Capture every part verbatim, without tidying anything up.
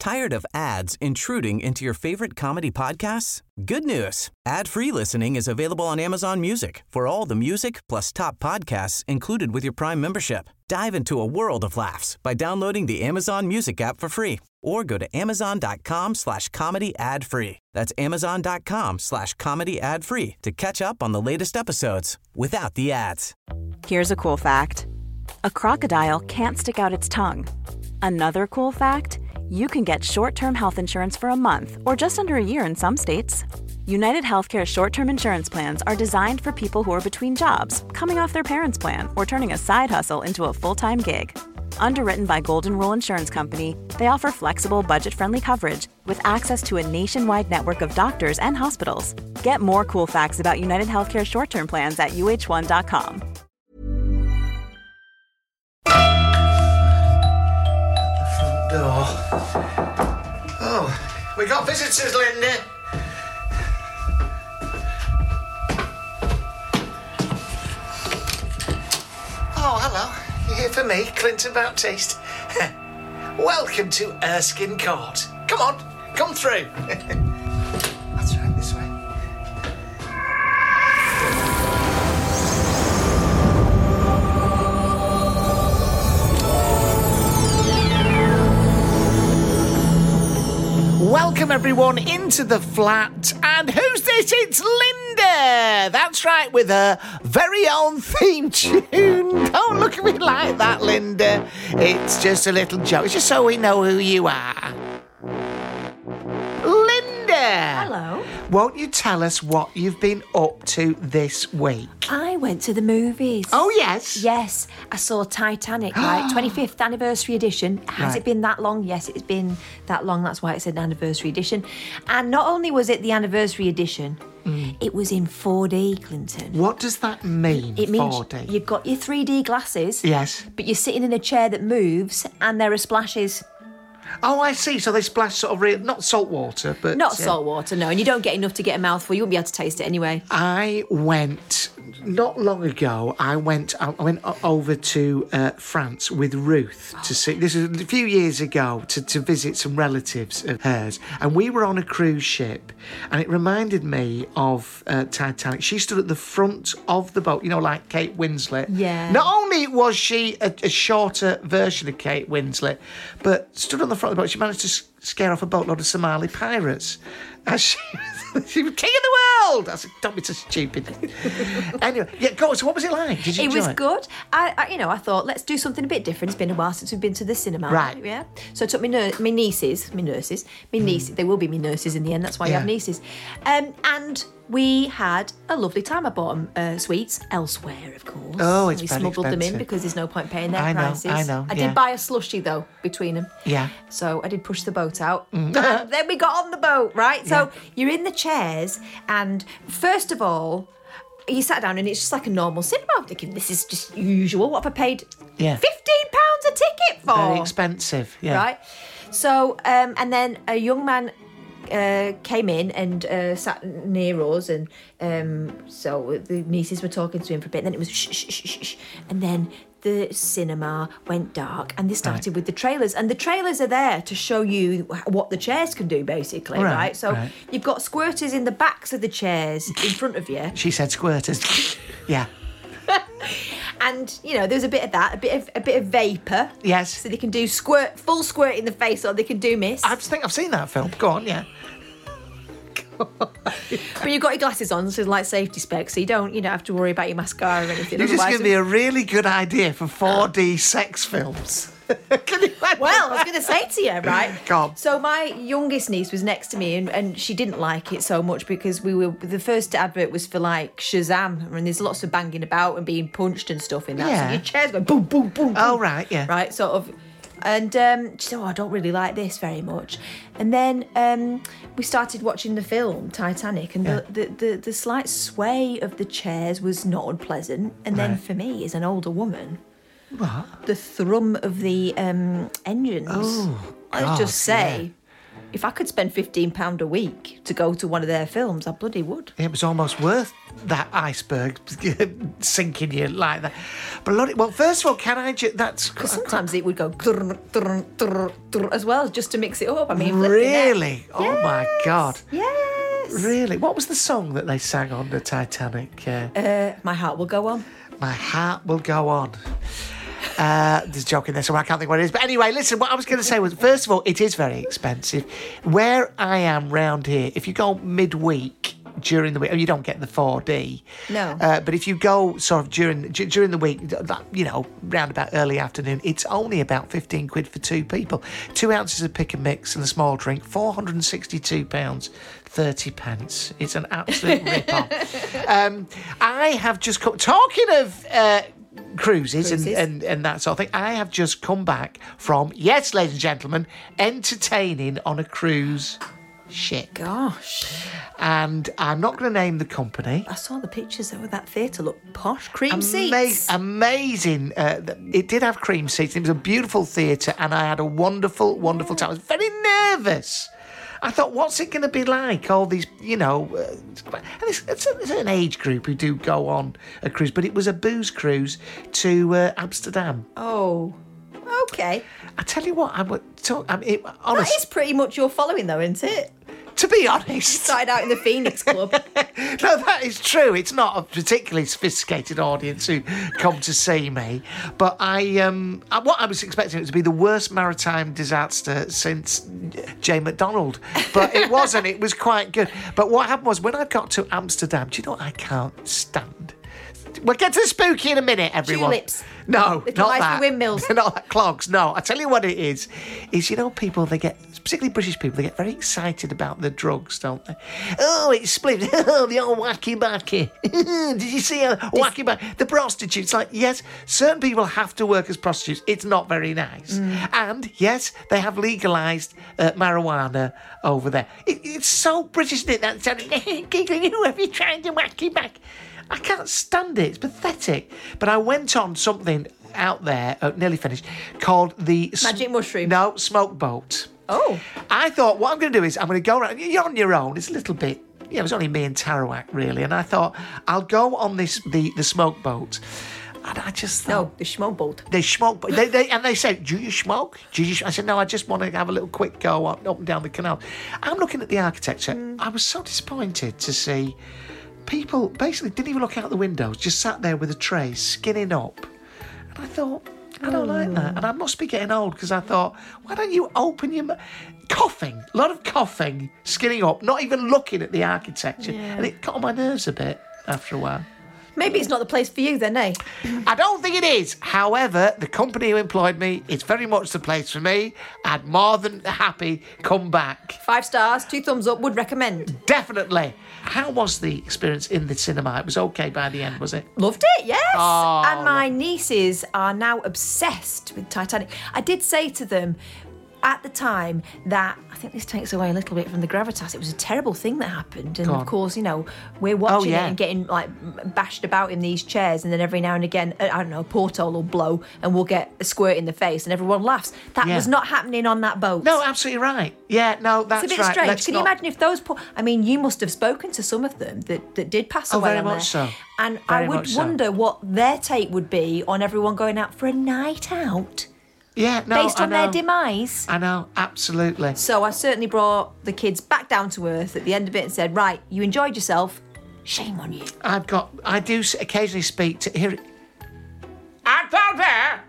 Tired of ads intruding into your favorite comedy podcasts? Good news. Ad-free listening is available on Amazon Music for all the music plus top podcasts included with your Prime membership. Dive into a world of laughs by downloading the Amazon Music app for free or go to amazon.com slash comedy ad free. That's amazon.com slash comedy ad free to catch up on the latest episodes without the ads. Here's a cool fact. A crocodile can't stick out its tongue. Another cool fact, you can get short-term health insurance for a month or just under a year in some states. United Healthcare short-term insurance plans are designed for people who are between jobs, coming off their parents' plan, or turning a side hustle into a full-time gig. Underwritten by Golden Rule Insurance Company, they offer flexible, budget-friendly coverage with access to a nationwide network of doctors and hospitals. Get more cool facts about United Healthcare short-term plans at U H one dot com. Door. Oh, we got visitors, Linda. Oh, hello. You here for me, Clinton Baptiste? Welcome to Erskine Court. Come on, come through. That's right, this way. Welcome everyone into the flat, and who's this? It's Linda! That's right, with her very own theme tune. Don't look at me like that, Linda. It's just a little joke. It's just so we know who you are. Linda! Hello. Won't you tell us what you've been up to this week? I went to the movies. Oh, yes? Yes, I saw Titanic, right? twenty-fifth anniversary edition. Has Right. it been that long? Yes, it's been that long. That's why it's an anniversary edition. And not only was it the anniversary edition, mm. it was in four D, Clinton. What does that mean, It means four D? you've got your three D glasses. Yes. But you're sitting in a chair that moves and there are splashes. Oh, I see. So they splash sort of real, not salt water, but... Not uh, salt water, no. And you don't get enough to get a mouthful. You won't be able to taste it anyway. I went, not long ago, I went I went over to uh, France with Ruth to see, this is a few years ago, to, to visit some relatives of hers. And we were on a cruise ship, and it reminded me of uh, Titanic. She stood at the front of the boat, you know, like Kate Winslet. Yeah. Not only was she a, a shorter version of Kate Winslet, but stood on the front of the boat, she managed to s- scare off a boatload of Somali pirates. And she, she was king of the world. I said, don't be so stupid. Anyway, yeah, go on. So what was it like? Did you It enjoy was it? good. I, I, you know, I thought, let's do something a bit different. It's been a while since we've been to the cinema. Right. Yeah. So I took my, ner- my nieces, my nurses, my nieces, they will be my nurses in the end, that's why you Yeah. have nieces. Um, and we had a lovely time. I bought them uh, sweets elsewhere, of course. Oh, it's We very smuggled them in expensive. because there's no point paying their I know, prices. I know, I yeah. did buy a slushie, though, between them. Yeah. So I did push the boat out. And then we got on the boat, right? So you're in the chairs, and first of all, you sat down and it's just like a normal cinema. I'm thinking, this is just usual. What have I paid Yeah. fifteen pounds a ticket for? Very expensive, yeah. Right? So, um, and then a young man uh, came in and uh, sat near us, and um, so the nieces were talking to him for a bit, and then it was shh, shh, shh, shh, and then the cinema went dark, and they started Right. with the trailers, and the trailers are there to show you what the chairs can do, basically, Right, right? So right. you've got squirters in the backs of the chairs in front of you, She said squirters. Yeah. and you know there's a bit of that, a bit of a bit of vapor. Yes. So they can do squirt, full squirt in the face, or they can do mist. I think I've seen that film. Go on, yeah. But you've got your glasses on, so like safety specs, so you don't you don't have to worry about your mascara or anything. You just Otherwise- give me a really good idea for four D sex films. Can you imagine? Well, I was going to say to you, right? Go on. So my youngest niece was next to me, and, and she didn't like it so much because we were the first advert was for like Shazam, and there's lots of banging about and being punched and stuff in that. Yeah. So your chair's going boom, boom, boom. Oh, boom. right, yeah. Right, sort of. And um, she said, oh, I don't really like this very much. And then um, we started watching the film, Titanic, and Yeah. the, the, the, the slight sway of the chairs was not unpleasant. And then Right. for me, as an older woman, What? the thrum of the um, engines, Oh, let's God, just say, if I could spend fifteen pounds a week to go to one of their films, I bloody would. It was almost worth that iceberg sinking you like that. But look, well, first of all, can I just... That's... Because sometimes it would go grr, grr, grr, grr, as well, just to mix it up. I mean, really? Oh, yes. my God. Yes. Really? What was the song that they sang on the Titanic? Uh, uh, My Heart Will Go On. My Heart Will Go On. Uh, there's a joke in there, so I can't think what it is. But anyway, listen, what I was going to say was, first of all, it is very expensive. Where I am round here, if you go midweek during the week, you don't get the four D. No. Uh, but if you go sort of during d- during the week, you know, round about early afternoon, it's only about fifteen quid for two people. Two ounces of pick and mix and a small drink, four hundred sixty-two pounds. thirty pence. It's an absolute rip-off. Um, I have just come... Talking of uh, cruises, Cruises. And, and, and that sort of thing, I have just come back from, yes, ladies and gentlemen, entertaining on a cruise ship. Gosh. And I'm not going to name the company. I saw the pictures of that theatre look posh. Cream Ama- seats. Amazing. Uh, it did have cream seats. It was a beautiful theatre, and I had a wonderful, wonderful time. I was very nervous. I thought, what's it going to be like? All these, you know, uh, and it's, it's, a, it's an age group who do go on a cruise, but it was a booze cruise to uh, Amsterdam. Oh, okay. I tell you what, I would talk. I mean, it, honest, That is pretty much your following, though, isn't it? to be honest, Started out in the Phoenix Club. no, that is true. It's not a particularly sophisticated audience who come to see me, but I, um, I, what I was expecting it to be the worst maritime disaster since Jay McDonald, but it wasn't. It was quite good. But what happened was when I got to Amsterdam, do you know what I can't stand? We'll get to the spooky in a minute, everyone. Tulips. No, Little not icy that. windmills. Not that clogs. No, I tell you what it is. Is you know people they get, particularly British people, they get very excited about the drugs, don't they? Oh, it's split. Oh, the old wacky backy. Did you see a wacky backy? The prostitutes. Like yes, certain people have to work as prostitutes. It's not very nice. Mm. And yes, they have legalised uh, marijuana over there. It, it's so British, isn't it? That sounding giggling. Who have you tried the wacky back? I can't stand it. It's pathetic. But I went on something out there, uh, nearly finished, called the... Magic Mushroom? No, Smoke Boat. Oh. I thought, what I'm going to do is I'm going to go around... You're on your own. It's a little bit... Yeah, it was only me and Tarawak, really. And I thought, I'll go on this the, the Smoke Boat. And I just thought... No, the Schmoke Boat. They smoke... They, they, and they said, do you smoke? Do you... I said, no, I just want to have a little quick go up, up and down the canal. I'm looking at the architecture. Mm. I was so disappointed to see... People basically didn't even look out the windows, just sat there with a tray, skinning up. And I thought, I don't oh. like that. And I must be getting old because I thought, why don't you open your... M-? Coughing, a lot of coughing, skinning up, not even looking at the architecture. Yeah. And it got on my nerves a bit after a while. Maybe it's not the place for you then, eh? I don't think it is. However, the company who employed me, it's very much the place for me. I'd more than happy come back. Five stars, two thumbs up, would recommend. Definitely. How was the experience in the cinema? It was okay by the end, was it? Loved it, yes. Oh, and my nieces are now obsessed with Titanic. I did say to them at the time that, I think this takes away a little bit from the gravitas, it was a terrible thing that happened. And of course, you know, we're watching oh, yeah. it and getting like bashed about in these chairs, and then every now and again, I don't know, a porthole will blow and we'll get a squirt in the face and everyone laughs. That yeah. was not happening on that boat. No, absolutely right. Yeah, no, that's right. It's a bit right. strange. Let's Can not... you imagine if those... Po- I mean, you must have spoken to some of them that, that did pass oh, away very on much there. so. And very I would so. wonder what their take would be on everyone going out for a night out. Yeah, no, based on I know. their demise. I know, absolutely. So I certainly brought the kids back down to earth at the end of it and said, right, you enjoyed yourself, shame on you. I've got, I do occasionally speak to, here, art thou there?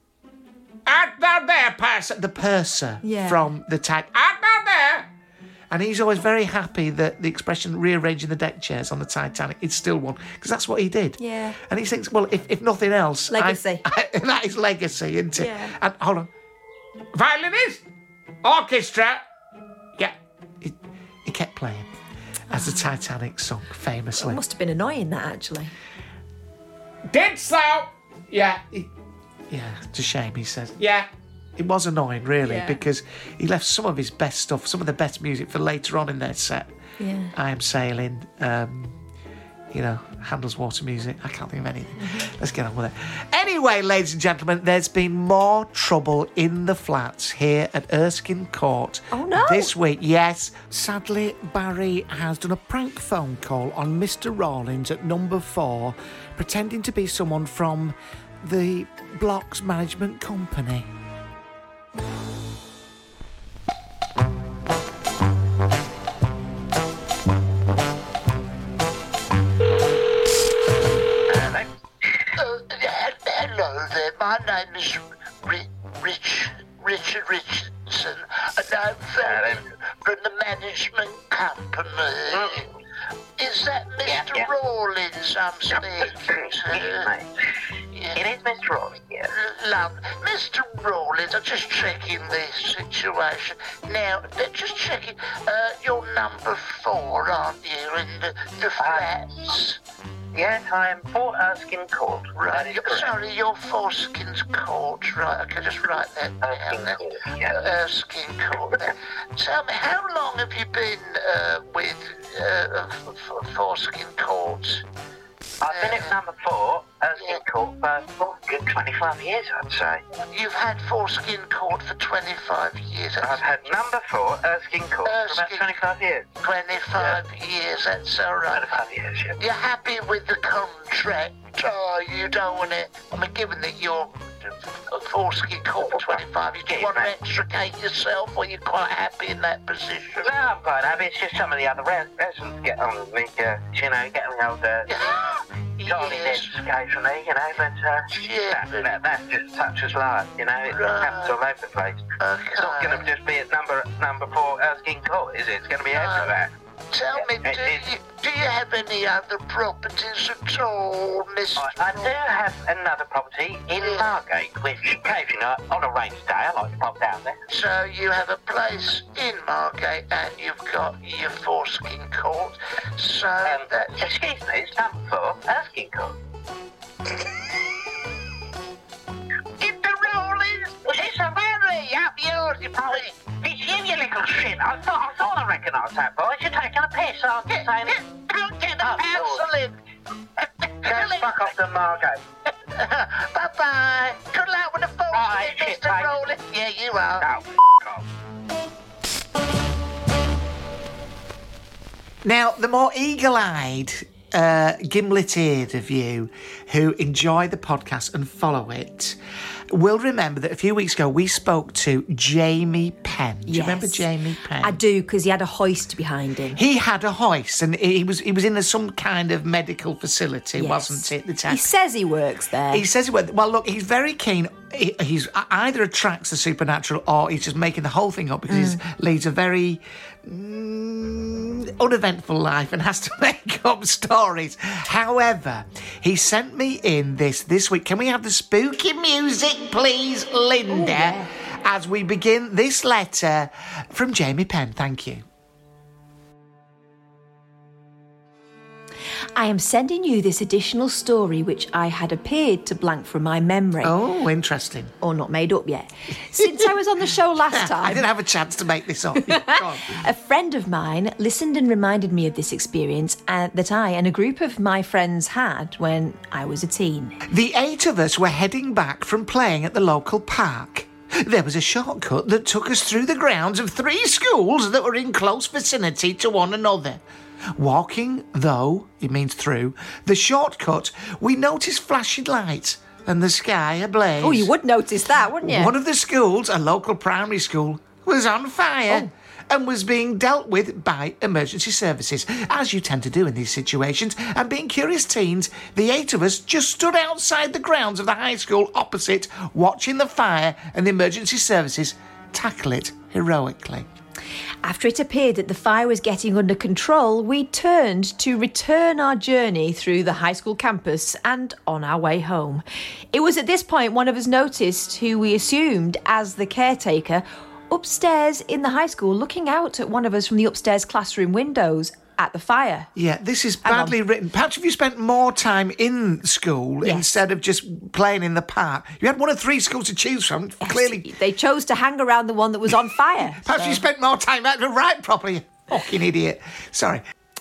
Art thou there, purser? The purser yeah. from the tag, art thou there? And he's always very happy that the expression rearranging the deck chairs on the Titanic is still one, because that's what he did. Yeah. And he thinks, well, if, if nothing else... Legacy. I, I, that is legacy, isn't it? Yeah. And hold on. Violinist? Orchestra? Yeah. He, he kept playing as the Titanic sung, famously. It must have been annoying, that, actually. Did so? Yeah. He, yeah, it's a shame, he says. Yeah. It was annoying, really, yeah. because he left some of his best stuff, some of the best music for later on in their set. Yeah. I Am Sailing. Um, you know, Handel's Water Music. I can't think of anything. Let's get on with it. Anyway, ladies and gentlemen, there's been more trouble in the flats here at Erskine Court. Oh, no. This week, yes. Sadly, Barry has done a prank phone call on Mister Rawlins at number four, pretending to be someone from the Blocks Management Company. Hello there, my name is Rich, Rich, Richard Richardson, and I'm phoning from the management company. Is that Mister Yeah, yeah. Rawlins I'm speaking to? Yeah. It is Mister Rawlins, yes. Love, Mister Rawlins, I'm just checking this situation. Now, they're just checking, uh, you're number four, aren't you, in the, the flats? Yes, I am for Erskine Court. Right, That is you're, correct. sorry, you're Forskin's Court, right, okay, just write that down Erskine then. Court, yes. Erskine Court then. Tell me, how long have you been uh, with uh, F- F- Forskin Court? I've been at number four, Erskine Court, for oh, good twenty-five years, I'd say. You've had Forskin Court for twenty-five years. I've had number four, Erskine Court, for about Erskine- twenty-five years. twenty-five years, that's all right. twenty-five years, yeah. You're happy with the contract? Oh, you don't want it. I mean, given that you're Forskin Court for twenty-five years, do you want to extricate yourself, or you're quite happy in that position? No, I'm quite happy. It's just some of the other res- residents get on with me, uh, you know, getting the old uh, Johnny Yes. Neds occasionally, you know, but uh, Yeah, that, but- that, that's just such as life, you know, it Right. happens all over the place. It's not Okay. going to just be at number number four Erskine Court, is it? It's going to be No. everywhere. Tell me, It- do it- you, do you have any other properties at all, Mister I, I do have another property in Margate, which occasionally, on a rainy day, I like to pop down there. So you have a place in Margate and you've got your Forskin Court. So Um, that excuse me, it's number four Erskine Court. in the Rawlins. It's a very up yours, you probably. It's you, you little shit. I thought I thought I recognised that voice. You're taking a piss, aren't you? Saying it? Don't get the Oh, pencil in. Go fuck off to Margate. Bye bye. Good luck with the Forskin, Bye, shit, Mister mate. Rawlins. Yeah, you are. Oh, f*** off. Now, the more eagle-eyed, uh, gimlet-eared of you who enjoy the podcast and follow it will remember that a few weeks ago we spoke to Jamie Penn. Do you Yes. remember Jamie Penn? I do, because he had a hoist behind him. He had a hoist, and he was he was in a, some kind of medical facility, Yes. wasn't it? The time. He says he works there. He says, well, well, look, he's very keen. He, he's either attracts the supernatural or he's just making the whole thing up because he leads a very mm, uneventful life and has to make up stories. However, he sent me in this this week. Can we have the spooky music, please, Linda, yeah. as we begin this letter from Jamie Penn? Thank you. I am sending you this additional story which I had appeared to blank from my memory. Oh, interesting. Or not made up yet. Since I was on the show last time, I didn't have a chance to make this up. Go on. a friend of mine listened and reminded me of this experience uh, that I and a group of my friends had when I was a teen. The eight of us were heading back from playing at the local park. There was a shortcut that took us through the grounds of three schools that were in close vicinity to one another. Walking, though, it means through, the shortcut, we noticed flashing lights and the sky ablaze. Oh, you would notice that, wouldn't you? One of the schools, a local primary school, was on fire and was being dealt with by emergency services, as you tend to do in these situations. And being curious teens, the eight of us just stood outside the grounds of the high school opposite, watching the fire and the emergency services tackle it heroically. After it appeared that the fire was getting under control, we turned to return our journey through the high school campus and on our way home. It was at this point one of us noticed who we assumed as the caretaker upstairs in the high school, looking out at one of us from the upstairs classroom windows at the fire. Yeah, this is Hang on. badly written. Perhaps if you spent more time in school Yes. instead of just playing in the park. You had one of three schools to choose from. Clearly, They chose to hang around the one that was on fire. perhaps so- you spent more time out to write properly. You fucking idiot. Sorry.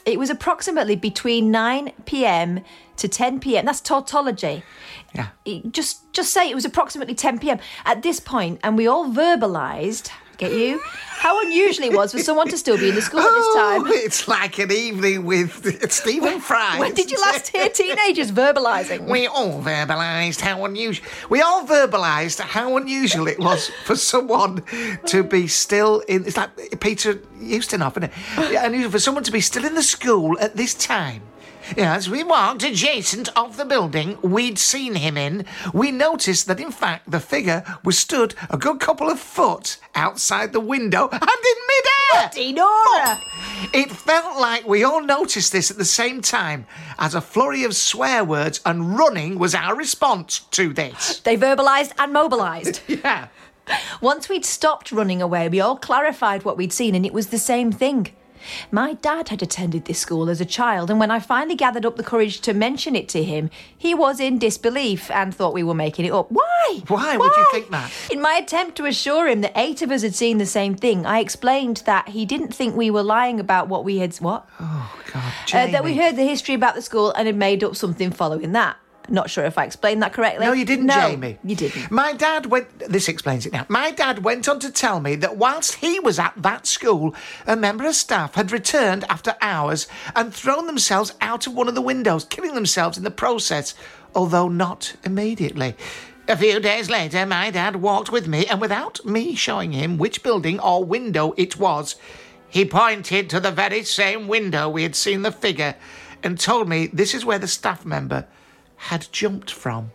It was approximately between nine p.m. to ten p.m. That's tautology. Yeah. It- Just, just say it was approximately ten p.m. at this point, and we all verbalised, get you, how unusual it was for someone to still be in the school at this time. Oh, it's like an evening with Stephen Fry. When did you last hear teenagers verbalising? We all verbalised how unusual. We all verbalised how unusual it was for someone to be still in. It's like Peter Ustinov, isn't it? Yeah, unusual for someone to be still in the school at this time. Yeah, as we walked adjacent of the building we'd seen him in, we noticed that, in fact, the figure was stood a good couple of foot outside the window and in midair. Dinora! It felt like we all noticed this at the same time, as a flurry of swear words and running was our response to this. They verbalised and mobilised. Yeah. Once we'd stopped running away, we all clarified what we'd seen, and it was the same thing. My dad had attended this school as a child, and when I finally gathered up the courage to mention it to him, he was in disbelief and thought we were making it up. Why? Why would you think that? In my attempt to assure him that eight of us had seen the same thing, I explained that he didn't think we were lying about what we had... What? Oh, God, Uh, Jamie. that we heard the history about the school and had made up something following that. Not sure if I explained that correctly. No, you didn't, no, Jamie. you didn't. My dad went... This explains it now. My dad went on to tell me that whilst he was at that school, a member of staff had returned after hours and thrown themselves out of one of the windows, killing themselves in the process, although not immediately. A few days later, my dad walked with me, and without me showing him which building or window it was, he pointed to the very same window we had seen the figure and told me this is where the staff member had jumped from.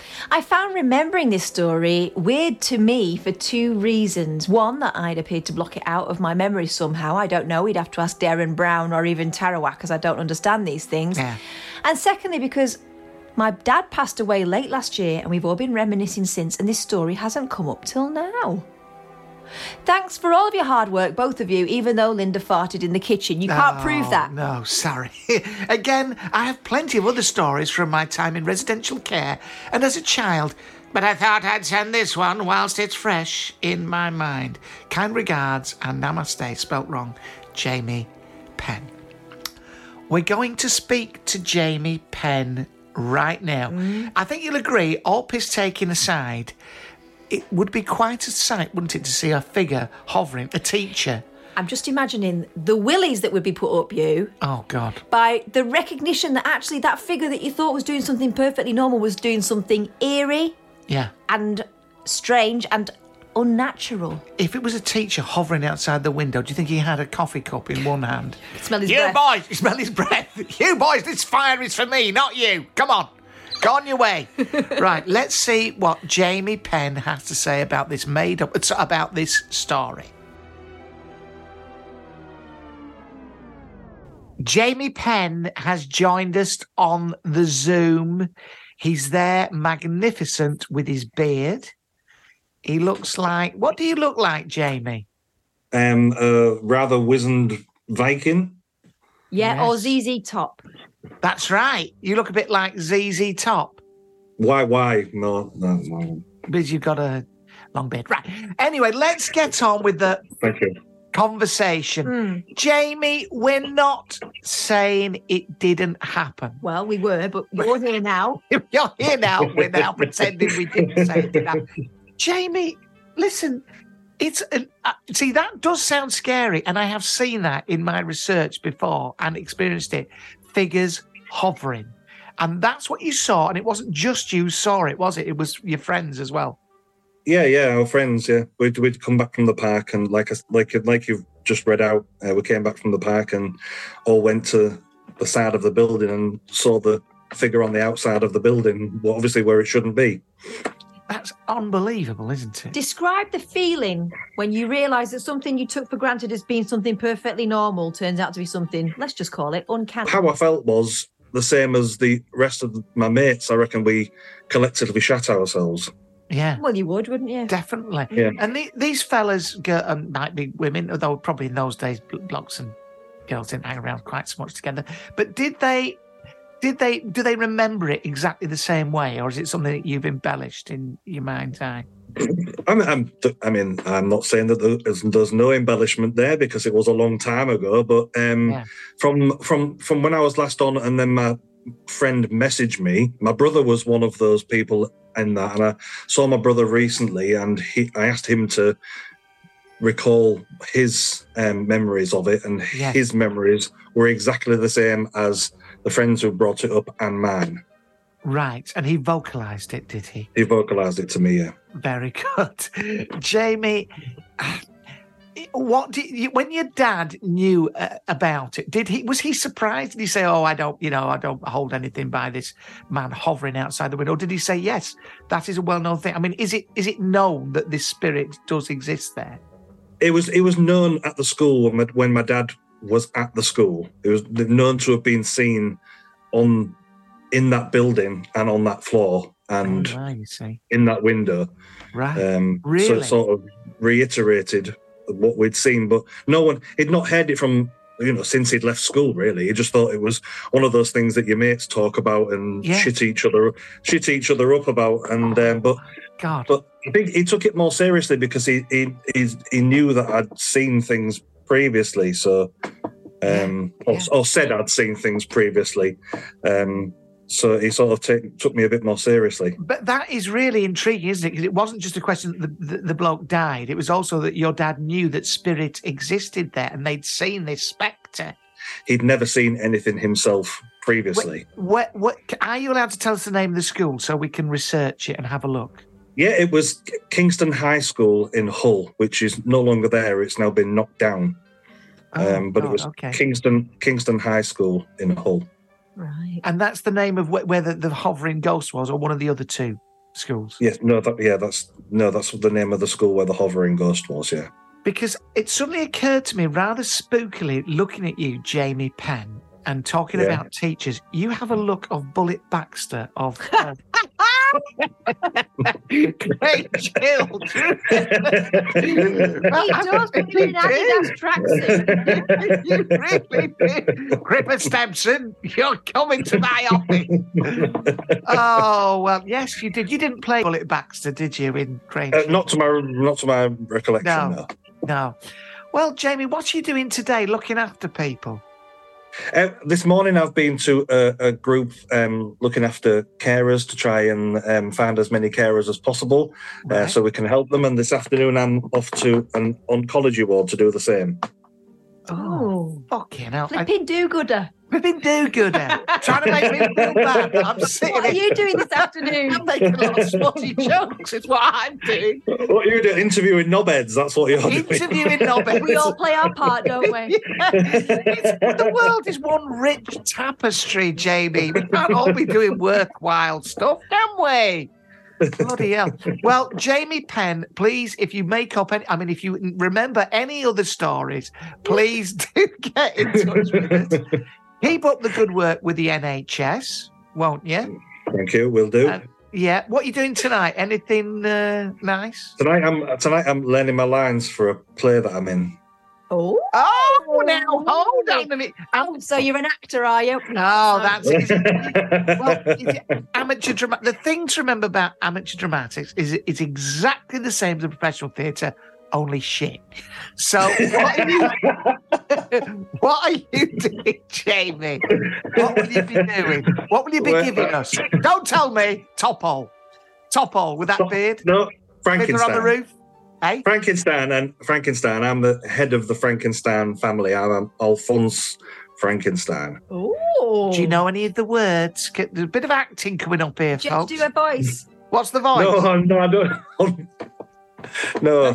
I found remembering this story weird to me for two reasons. One, that I'd appeared to block it out of my memory somehow. I don't know. We'd have to ask Darren Brown or even Tarawak, because I don't understand these things. Yeah. And secondly, because my dad passed away late last year and we've all been reminiscing since, and this story hasn't come up till now. Thanks for all of your hard work, both of you, even though Linda farted in the kitchen. You can't Oh, prove that. No, sorry. Again, I have plenty of other stories from my time in residential care and as a child, but I thought I'd send this one whilst it's fresh in my mind. Kind regards and namaste, spelt wrong, Jamie Penn. We're going to speak to Jamie Penn right now. Mm. I think you'll agree, all piss taking aside, it would be quite a sight, wouldn't it, to see a figure hovering, a teacher. I'm just imagining the willies that would be put up you Oh, God. by the recognition that actually that figure that you thought was doing something perfectly normal was doing something eerie Yeah. and strange and unnatural. If it was a teacher hovering outside the window, do you think he had a coffee cup in one hand? Smell his you breath. boys, you smell his breath. You boys, this fire is for me, not you. Come on. Go on your way. Right, let's see what Jamie Penn has to say about this made up, about this story. Jamie Penn has joined us on the Zoom. He's there, magnificent with his beard. He looks like... What do you look like, Jamie? Um, a rather wizened Viking. Yeah, Yes. or Z Z Top. That's right. You look a bit like Z Z Top. Why, why? No, no, no. Because you've got a long beard. Right. Anyway, let's get on with the Thank you. conversation. Mm. Jamie, we're not saying it didn't happen. Well, we were, but you're here now. You're here now. We're now pretending we didn't say it didn't happen. Jamie, listen, it's an, uh, see, that does sound scary, and I have seen that in my research before and experienced it. Figures hovering. And that's what you saw, and it wasn't just you saw it, was it? It was your friends as well. Yeah, yeah, our friends. Yeah, we'd we'd come back from the park, and like I, like like you've just read out, uh, we came back from the park and all went to the side of the building and saw the figure on the outside of the building, well, obviously where it shouldn't be. That's unbelievable, isn't it? Describe the feeling when you realise that something you took for granted as being something perfectly normal turns out to be something, let's just call it, uncanny. How I felt was the same as the rest of my mates. I reckon we collectively shat ourselves. Yeah. Well, you would, wouldn't you? Definitely. Yeah. And the, these fellas go, um, might be women, although probably in those days blokes and girls didn't hang around quite so much together. But did they, did they, do they remember it exactly the same way, or is it something that you've embellished in your mind's eye? I mean, I'm, I mean, I'm not saying that there's, there's no embellishment there because it was a long time ago. But um, yeah. from from from when I was last on, and then my friend messaged me. My brother was one of those people in that, and I saw my brother recently, and he, I asked him to recall his um, memories of it, and yes. his memories were exactly the same as the friends who brought it up and mine. Right, and he vocalised it, did he? He vocalised it to me, yeah. Very good. Jamie, what did you, when your dad knew uh, about it, did he was he surprised? Did he say, oh, I don't, you know, I don't hold anything by this man hovering outside the window? Or did he say, yes, that is a well-known thing? I mean, is it is it known that this spirit does exist there? It was it was known at the school when my, when my dad was at the school. It was known to have been seen on in that building and on that floor and oh, right, you see. in that window. Right. Um, really? So it sort of reiterated what we'd seen, but no one, he'd not heard it from, you know, since he'd left school, really. He just thought it was one of those things that your mates talk about and yeah. shit each other shit each other up about. And oh, um, but God. but I think he took it more seriously because he he he, he knew that I'd seen things previously. So um, yeah. Yeah. Or, or said I'd seen things previously. Um, So he sort of take, took me a bit more seriously. But that is really intriguing, isn't it? Because it wasn't just a question that the, the, the bloke died. It was also that your dad knew that spirit existed there and they'd seen this spectre. He'd never seen anything himself previously. What, what, what, are you allowed to tell us the name of the school so we can research it and have a look? Yeah, it was Kingston High School in Hull, which is no longer there. It's now been knocked down. Oh, um, but God, it was okay. Kingston Kingston High School in Hull. Right. And that's the name of wh- where the, the hovering ghost was, or one of the other two schools? Yes, no, that, yeah, that's no, that's the name of the school where the hovering ghost was, yeah. Because it suddenly occurred to me, rather spookily, looking at you, Jamie Penn, and talking Yeah. about teachers, you have a look of Bullet Baxter of... Uh, great children. He does, but in an Adidas tracksuit. You really do. Cripper Stempson, you're coming to my office. Oh, well, yes, you did. You didn't play Bullet Baxter, did you, in Great Uh, not to my not to my recollection, No. no. No. Well, Jamie, what are you doing today looking after people? Uh, this morning I've been to a, a group um, looking after carers to try and um, find as many carers as possible uh, Right. so we can help them. And this afternoon I'm off to an oncology ward to do the same. Oh, Fucking hell. flipping do-gooder. Flipping do-gooder. Trying to make me feel bad. I'm sitting What are here- you doing this afternoon? I'm making a lot of smutty jokes. It's what I'm doing. What are you doing? Interviewing knobheads, that's what you're doing. Interviewing knobheads. We all play our part, don't we? It's- the world is one rich tapestry, Jamie. We can't all be doing worthwhile stuff, can we? Bloody hell. Well, Jamie Penn, please, if you make up any, I mean, if you remember any other stories, please do get in touch with us. Keep up the good work with the N H S, won't you? Thank you, will do. Uh, yeah. What are you doing tonight? Anything uh, nice? Tonight I'm tonight I'm learning my lines for a play that I'm in. Oh. Oh, now, hold on a minute. Oh, so you're an actor, are you? No, that's it. Is it- well, is it amateur drama. The thing to remember about amateur dramatics is it- it's exactly the same as a professional theatre, only shit. So what are you, what are you doing, Jamie? What will you be doing? What will you be Well, giving us? Don't tell me. Topol. Topol with that beard. No, Fiddler on the Frankenstein. roof. Hey? Frankenstein and Frankenstein. I'm the head of the Frankenstein family. I'm Alphonse Frankenstein. Oh. Do you know any of the words? Get- There's a bit of acting coming up here, Do you have folks. to do a voice? What's the voice? No, no, I don't. No.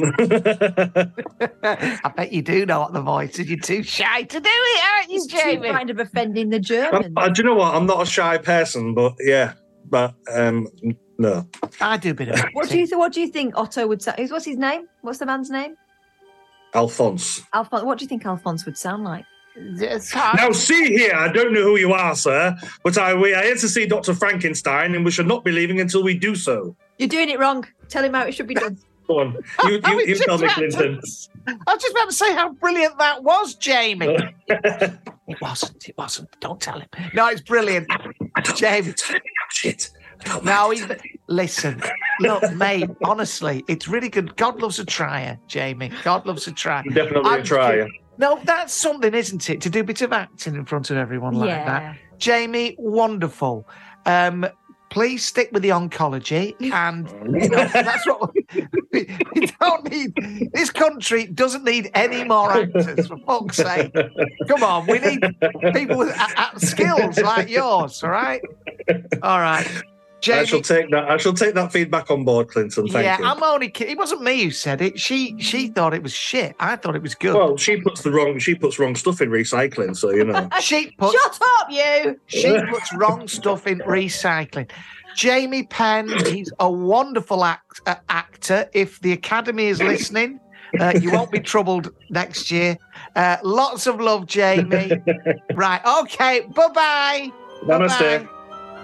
I bet you do know what the voice is. You're too shy to do it, aren't you, He's too Jamie? kind of offending the I'm, Germans. uh, do you know what? I'm not a shy person, but yeah, but um, no. I do a bit of acting. What do you th- What do you think Otto would say? What's his name? What's the man's name? Alphonse. Alphonse. What do you think Alphonse would sound like? It's hard. Now, see here, I don't know who you are, sir, but I, we are here to see Doctor Frankenstein, and we should not be leaving until we do so. You're doing it wrong. Tell him how it should be done. Go on. You, I you, was you just tell me, about to- Clinton. I was just about to say how brilliant that was, Jamie. It wasn't. It wasn't. Don't tell him. No, it's brilliant. Jamie. Shit. No, he's, listen, look, mate, honestly, it's really good. God loves a trier, Jamie. God loves a trier. Definitely I'm a trier. No, that's something, isn't it? To do a bit of acting in front of everyone like Yeah. that. Jamie, wonderful. Um, please stick with the oncology, and you know, that's what we, we don't need. This country doesn't need any more actors, for fuck's sake. Come on, we need people with uh, uh, skills like yours. All right, all right. Jamie, I shall take that. I shall take that feedback on board, Clinton. Thank yeah, you. I'm only kidding. It wasn't me who said it. She she thought it was shit. I thought it was good. Well, she puts the wrong. She puts wrong stuff in recycling, so you know. she puts, Shut up, you! She puts wrong stuff in recycling. Jamie Penn, he's a wonderful act, uh, actor. If the Academy is listening, uh, you won't be troubled next year. Uh, lots of love, Jamie. Right, okay, bye-bye. Namaste. Bye-bye.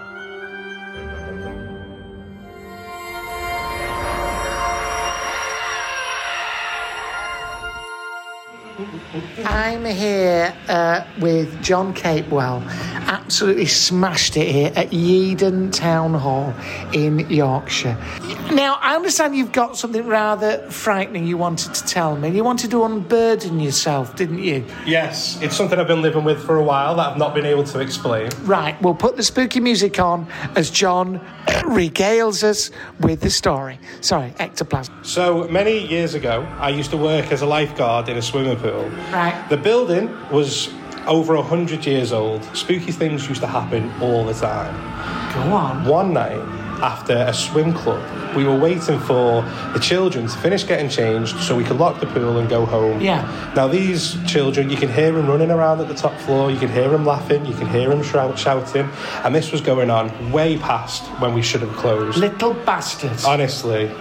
I'm here uh, with John Capewell. Absolutely smashed it here at Yeadon Town Hall in Yorkshire. Now, I understand you've got something rather frightening you wanted to tell me. You wanted to unburden yourself, didn't you? Yes, it's something I've been living with for a while that I've not been able to explain. Right, we'll put the spooky music on as John regales us with the story. Sorry, ectoplasm. So, many years ago, I used to work as a lifeguard in a swimming pool. Right. The building was over one hundred years old. Spooky things used to happen all the time. Go on. One night, after a swim club, we were waiting for the children to finish getting changed so we could lock the pool and go home. Yeah. Now, these children, you can hear them running around at the top floor, you can hear them laughing, you can hear them shout- shouting, and this was going on way past when we should have closed. Little bastards. Honestly.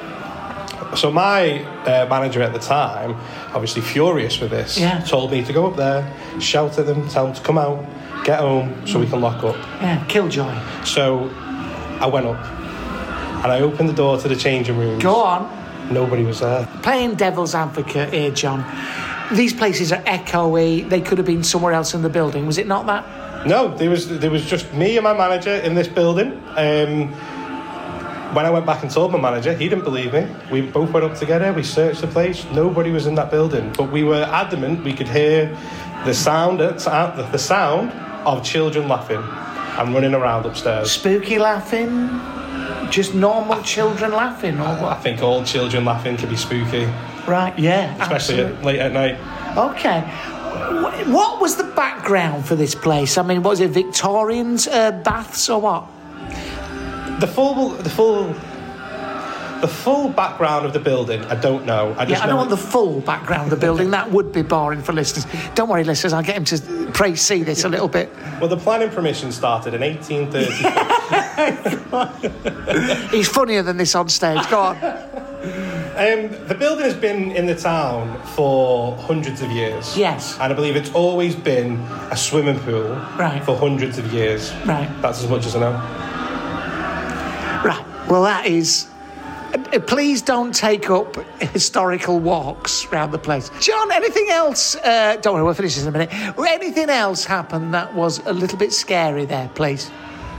So my uh, manager at the time, obviously furious with this, Yeah. told me to go up there, shout at them, tell them to come out, get home so we can lock up. Yeah, killjoy. So I went up and I opened the door to the changing rooms. Go on. Nobody was there. Playing devil's advocate here, John. These places are echoey. They could have been somewhere else in the building. Was it not that? No, there was there was just me and my manager in this building. Um, when I went back and told my manager, he didn't believe me. We both went up together, we searched the place, nobody was in that building. But we were adamant we could hear the sound, the sound of children laughing and running around upstairs. Spooky laughing? Just normal children laughing? Or I what? think all children laughing can be spooky, Right, yeah. especially absolutely. at, late at night. Okay. Wh- What was the background for this place? I mean, was it Victorians, uh, baths, or what? The full, the full, the full background of the building, I don't know. I just Yeah, I know don't want the full background of the building. That would be boring for listeners. Don't worry, listeners. I'll get him to pray see this a little bit. Well, the planning permission started in eighteen thirty-four. He's funnier than this on stage. Go on. Um, the building has been in the town for hundreds of years. Yes. And I believe it's always been a swimming pool Right. for hundreds of years. Right. That's as much as I know. Right. Well, that is. uh, Please don't take up historical walks around the place. John, anything else? Uh, don't worry, we'll finish this in a minute. Anything else happened that was a little bit scary there, please?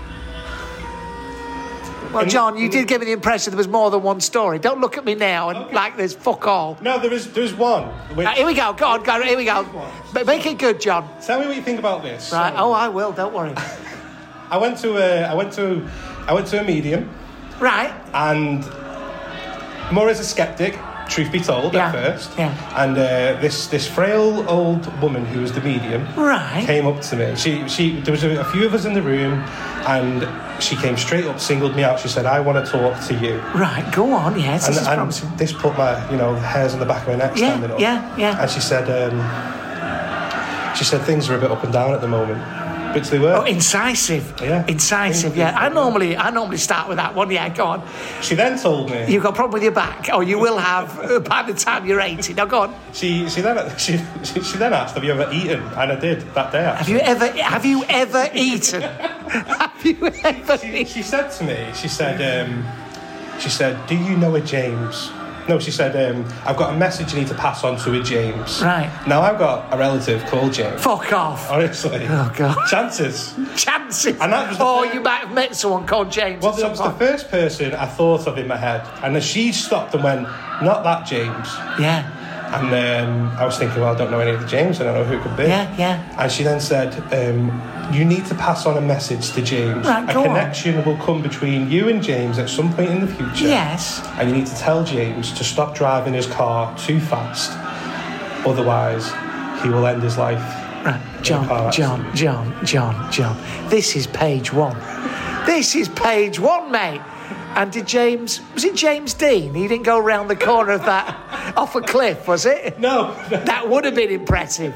Well, John, you did give me the impression there was more than one story. Don't look at me now and Okay. like there's fuck all. No, there is there's one. Which, Right, here we go. Go on, go. Here we go. But make it good, John. Tell me what you think about this. Right. So, Oh, I will. Don't worry. I went to a, I went to I went to a medium, Right. and more as a skeptic, truth be told, Yeah, at first. yeah. And uh, this this frail old woman who was the medium Right. came up to me. She she there was a, a few of us in the room, and she came straight up, singled me out. She said, "I want to talk to you." Right. Go on. Yes. And, This is and promising. this put my you know hairs on the back of my neck Yeah, standing up. yeah, yeah. And she said, um, she said things are a bit up and down at the moment, but they were. Oh, incisive. Yeah. Incisive. Yeah. I normally, I normally start with that one. Yeah. Go on. She then told me. You've got a problem with your back, or you will have uh, by the time you're eighty. Now, go on. She she then she, she she then asked, "Have you ever eaten?" And I did that day. Have Actually. you ever, have you ever eaten? Have you ever She, eaten? she said to me, she said, um, she said, "Do you know a James?" No, she said, um, I've got a message you need to pass on to a James. Right. Now, I've got a relative called James. Fuck off. Honestly. Oh, God. Chances. Chances. And that was the oh, first... you might have met someone called James. Well, that was the first person I thought of in my head. And then she stopped and went, not that James. Yeah. And um, I was thinking, well, I don't know any of the James. I don't know who it could be. Yeah, yeah. And she then said, um, you need to pass on a message to James. Right, a go connection on. will come between you and James at some point in the future. Yes. And you need to tell James to stop driving his car too fast. Otherwise, he will end his life. Right, John, John, John, John, John. This is page one. This is page one, mate. And did James, was it James Dean? He didn't go round the corner of that off a cliff, was it? No. That would have been impressive.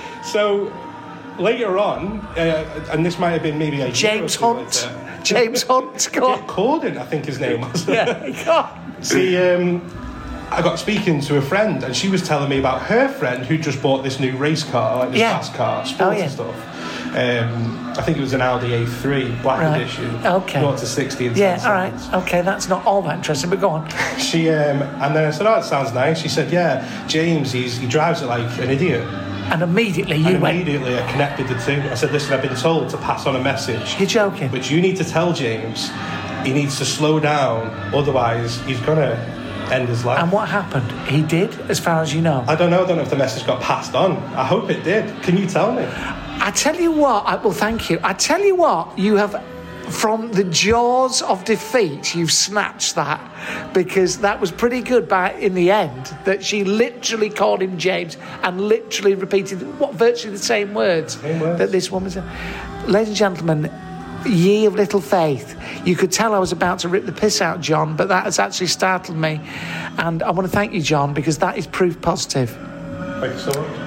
So, later on, uh, and this might have been maybe a James Hunt. James Hunt. Go on. Corden, I think his name was. Yeah. See, um, I got speaking to a friend, and she was telling me about her friend who just bought this new race car, like this yeah. fast car, sports oh, yeah. and stuff. Um, I think it was an Audi A three, black right. edition. Okay. zero to sixty in Yeah, ten all right. seconds. Okay, that's not all that interesting, but go on. She, um, and then I said, oh, it sounds nice. She said, yeah, James, he's, he drives it like an idiot. And immediately you and went... immediately I connected the two. I said, listen, I've been told to pass on a message. You're joking. But you need to tell James he needs to slow down, otherwise he's going to end his life. And what happened? He did, as far as you know? I don't know. I don't know if the message got passed on. I hope it did. Can you tell me? I tell you what, I, well, thank you. I tell you what, you have, from the jaws of defeat, you've snatched that, because that was pretty good by, in the end, that she literally called him James and literally repeated what virtually the same words, same words. that this woman said. Ladies and gentlemen, ye of little faith. You could tell I was about to rip the piss out, John, but that has actually startled me. And I want to thank you, John, because that is proof positive. Thank you so much.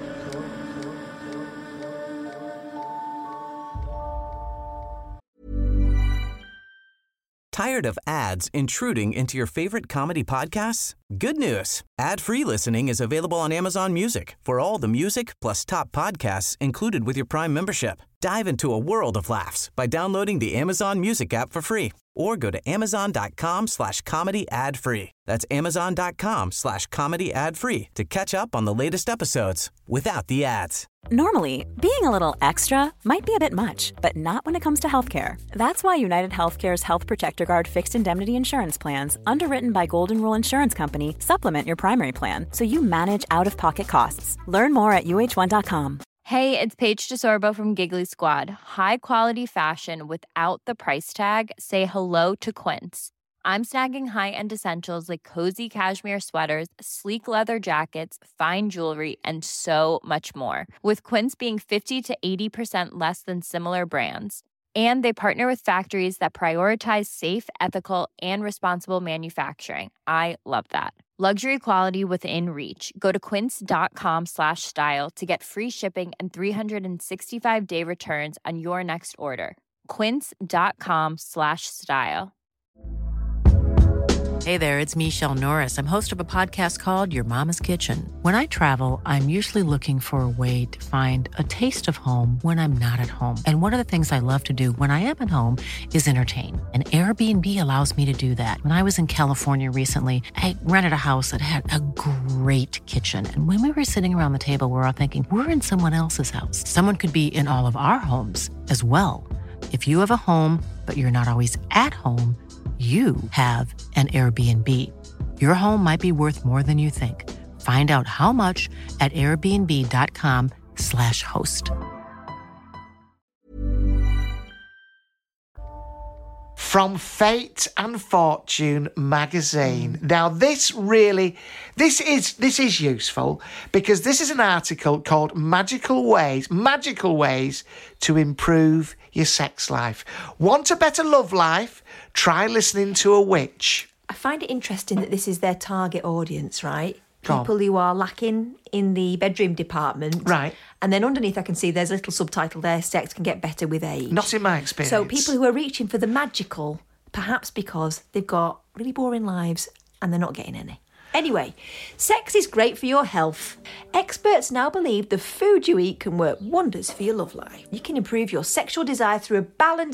Tired of ads intruding into your favorite comedy podcasts? Good news. Ad-free listening is available on Amazon Music for all the music plus top podcasts included with your Prime membership. Dive into a world of laughs by downloading the Amazon Music app for free or go to amazon.com slash comedy ad free. That's amazon.com slash comedy ad free to catch up on the latest episodes without the ads. Normally, being a little extra might be a bit much, but not when it comes to healthcare. That's why United Healthcare's Health Protector Guard fixed indemnity insurance plans, underwritten by Golden Rule Insurance Company, supplement your primary plan so you manage out-of-pocket costs. Learn more at U H one dot com. Hey, it's Paige DeSorbo from Giggly Squad. High quality fashion without the price tag. Say hello to Quince. I'm snagging high-end essentials like cozy cashmere sweaters, sleek leather jackets, fine jewelry, and so much more. With Quince being fifty to eighty percent less than similar brands. And they partner with factories that prioritize safe, ethical, and responsible manufacturing. I love that. Luxury quality within reach. Go to quince.com slash style to get free shipping and three sixty-five day returns on your next order. Quince.com slash style. Hey there, it's Michelle Norris. I'm host of a podcast called Your Mama's Kitchen. When I travel, I'm usually looking for a way to find a taste of home when I'm not at home. And one of the things I love to do when I am at home is entertain. And Airbnb allows me to do that. When I was in California recently, I rented a house that had a great kitchen. And when we were sitting around the table, we were all thinking, we're in someone else's house. Someone could be in all of our homes as well. If you have a home, but you're not always at home, you have an Airbnb. Your home might be worth more than you think. Find out how much at airbnb.com slash host. From Fate and Fortune magazine. Now, this really, this is this is useful because this is an article called Magical Ways, Magical Ways to Improve Your Sex Life. Want a better love life? Try listening to a witch. I find it interesting that this is their target audience, right? Go People on. who are lacking in the bedroom department. Right. And then underneath I can see there's a little subtitle there, sex can get better with age. Not in my experience. So people who are reaching for the magical, perhaps because they've got really boring lives and they're not getting any. Anyway, sex is great for your health. Experts now believe the food you eat can work wonders for your love life. You can improve your sexual desire through a balanced,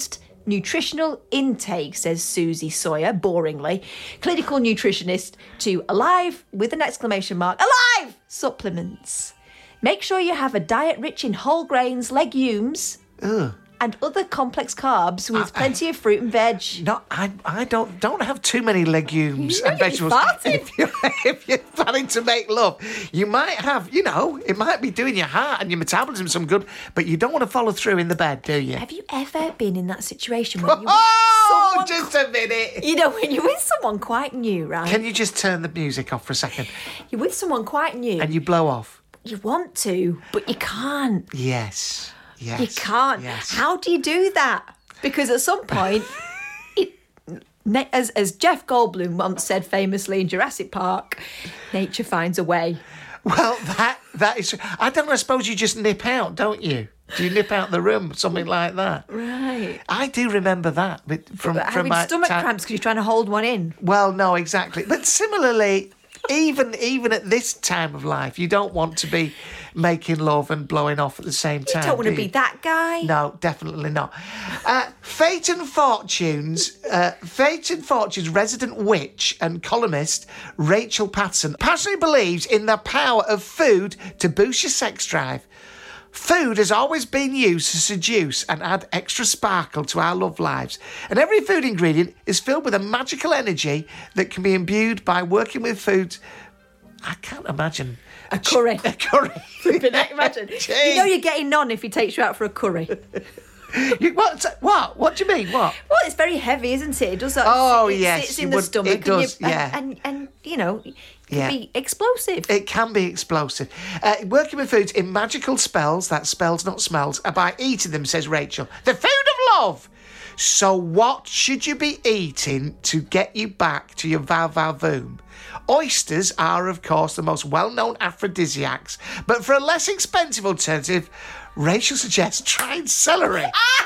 nutritional intake, says Susie Sawyer, boringly. Clinical nutritionist to Alive, with an exclamation mark, Alive! Supplements. Make sure you have a diet rich in whole grains, legumes, Ugh. and other complex carbs with I- plenty of fruit and veg. No, I, I don't don't have too many legumes You know and you're vegetables. farting. If you're, if you're planning to make love, you might have, you know, it might be doing your heart and your metabolism some good, but you don't want to follow through in the bed, do you? Have you ever been in that situation where you Oh, someone, just a minute. you know, when you're with someone quite new, right? Can you just turn the music off for a second You're with someone quite new. and you blow off? You want to, but you can't. Yes. Yes. You can't. Yes. How do you do that? Because at some point, it, na- as as Jeff Goldblum once said famously in Jurassic Park, nature finds a way. Well, that that is. I don't know. I suppose you just nip out, don't you? Do you nip out the room, something like that? Right. I do remember that but from But from having my stomach time- cramps because you're trying to hold one in. Well, no, exactly. But similarly, even even at this time of life, you don't want to be making love and blowing off at the same You time. don't want to do be you? that guy. No, definitely not. Uh, Fate and Fortunes, uh, Fate and Fortunes resident witch and columnist Rachel Patson passionately believes in the power of food to boost your sex drive. Food has always been used to seduce and add extra sparkle to our love lives. And every food ingredient is filled with a magical energy that can be imbued by working with foods. I can't imagine. A curry. A curry. Imagine. You know you're getting none if he takes you out for a curry. You, what? What? What do you mean? What? Well, it's very heavy, isn't it? It does that. Oh, it yes, sits you in the would- stomach. it does, and you, yeah. And, and, and, you know, it can Yeah. be explosive. It can be explosive. Uh, working with foods in magical spells, that's spells, not smells, are by eating them, says Rachel. The food of love. So what should you be eating to get you back to your va va voom? Oysters are, of course, the most well-known aphrodisiacs, but for a less expensive alternative, Rachel suggests trying celery.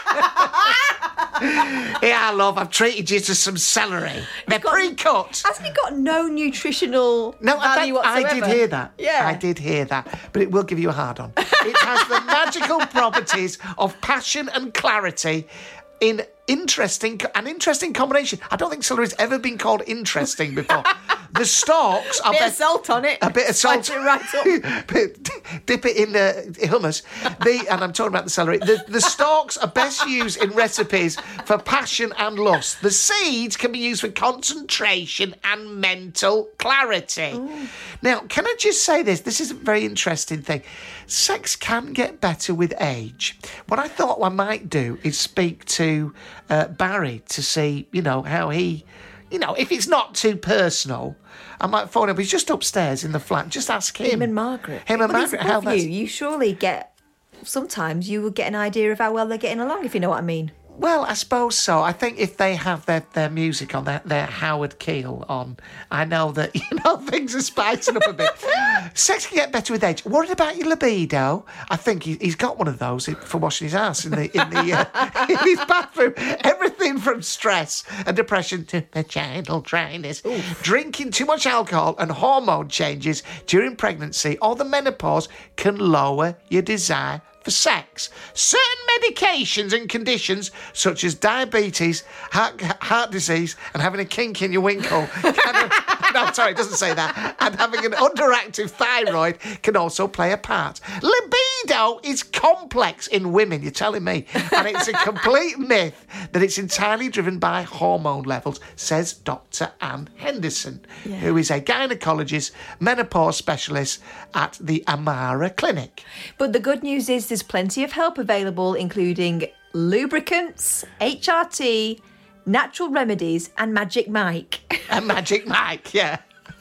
Yeah, love, I've treated you to some celery. They're got- pre-cut. Hasn't it got no nutritional No, value I, I whatsoever? did hear that. Yeah. I did hear that. But it will give you a hard on. It has the magical properties of passion and clarity in interesting, an interesting combination. I don't think celery's ever been called interesting before. The stalks are Bit of best- salt on it. a bit of salt. Spice it right up. Bit- Dip it in the hummus. The, and I'm talking about the celery. The, the stalks are best used in recipes for passion and lust. The seeds can be used for concentration and mental clarity. Ooh. Now, can I just say this? This is a very interesting thing. Sex can get better with age. What I thought I might do is speak to uh, Barry to see, you know, how he... You know, if it's not too personal, I might phone him. He's just upstairs in the flat. Just ask him. Him and Margaret. Him and But he's Margaret. How above that's... you. You surely get. Sometimes you would get an idea of how well they're getting along, if you know what I mean. Well, I suppose so. I think if they have their, their music on, their, their Howard Keel on, I know that, you know, things are spicing up a bit. Sex can get better with age. Worried about your libido? I think he, he's got one of those for washing his ass in the in the uh, in his bathroom. Everything from stress and depression to vaginal dryness, drinking too much alcohol and hormone changes during pregnancy or the menopause can lower your desire for sex. Certain medications and conditions, such as diabetes, heart, heart disease, and having a kink in your winkle, can, no, sorry, it doesn't say that, and having an underactive thyroid can also play a part. Libido is complex in women, you're telling me, and it's a complete myth that it's entirely driven by hormone levels, says Doctor Anne Henderson, Yeah. who is a gynaecologist, menopause specialist at the Amara Clinic. But the good news is there's plenty of help available, including lubricants, H R T, natural remedies, and Magic Mike. A Magic Mike, yeah.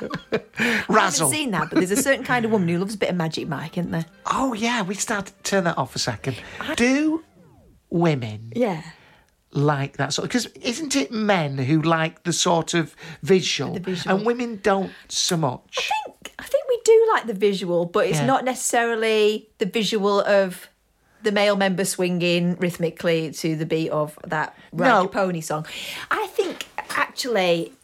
I Razzle. haven't seen that, but there's a certain kind of woman who loves a bit of Magic Mike, isn't there? Oh, yeah, we start to turn that off a second. Do women Yeah. like that sort of... Because isn't it men who like the sort of visual, The visual. and women don't so much? I think, I think we do like the visual, but it's Yeah. not necessarily the visual of the male member swinging rhythmically to the beat of that Ride No. Your Pony song. I think, actually,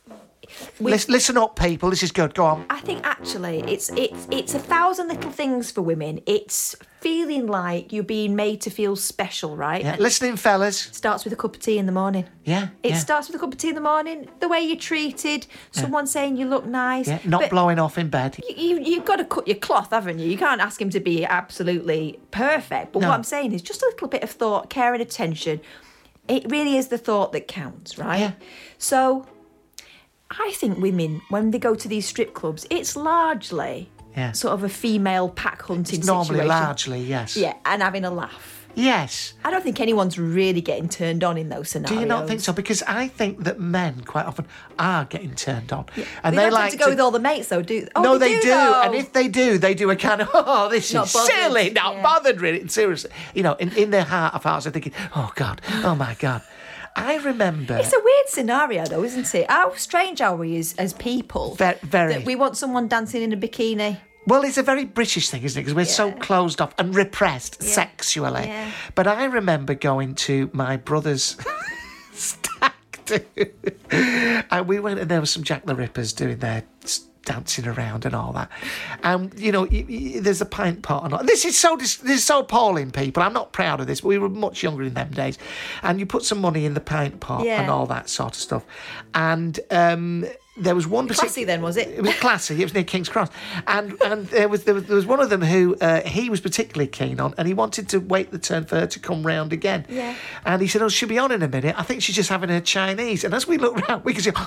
we- Listen, listen up, people. This is good. Go on. I think actually it's it's it's a thousand little things for women. It's feeling like you're being made to feel special, right? Yeah. And Listening, fellas. starts with a cup of tea in the morning. Yeah. It yeah. starts with a cup of tea in the morning. The way you're treated, someone saying you look nice. Yeah. Not but blowing off in bed. You, you, you've got to cut your cloth, haven't you? You can't ask him to be absolutely perfect. But No. what I'm saying is just a little bit of thought, care and attention. It really is the thought that counts, right? Yeah. So I think women, when they go to these strip clubs, it's largely Yeah. sort of a female pack hunting It's normally, situation. largely, yes. Yeah, and having a laugh. Yes. I don't think anyone's really getting turned on in those scenarios. Do you not think so? Because I think that men quite often are getting turned on, and they, they don't like tend to go with all the mates, though, do oh, no, they, they, do, though. and if they do, they do a kind of oh, this Not is bothered, silly, not yeah. bothered, really, seriously. You know, in, in their heart of hearts, they're thinking, oh God, oh my God. I remember. It's a weird scenario, though, isn't it? How strange are we as, as people? Ve- very. That we want someone dancing in a bikini. Well, it's a very British thing, isn't it? Because we're so Yeah. closed off and repressed Yeah. sexually. Yeah. But I remember going to my brother's stag do, and we went and there was some Jack the Rippers doing their s- dancing around and all that. And you know, y- y- there's a pint pot and all. This is so dis- this is so appalling, people. I'm not proud of this, but we were much younger in them days. And you put some money in the pint pot Yeah. and all that sort of stuff. And um, there was one Classy particular- then, was it? It was classy. It was near King's Cross, and and there was there was, there was one of them who uh, he was particularly keen on, and he wanted to wait the turn for her to come round again. Yeah. And he said, "Oh, she'll be on in a minute. I think she's just having her Chinese." And as we looked round, we could see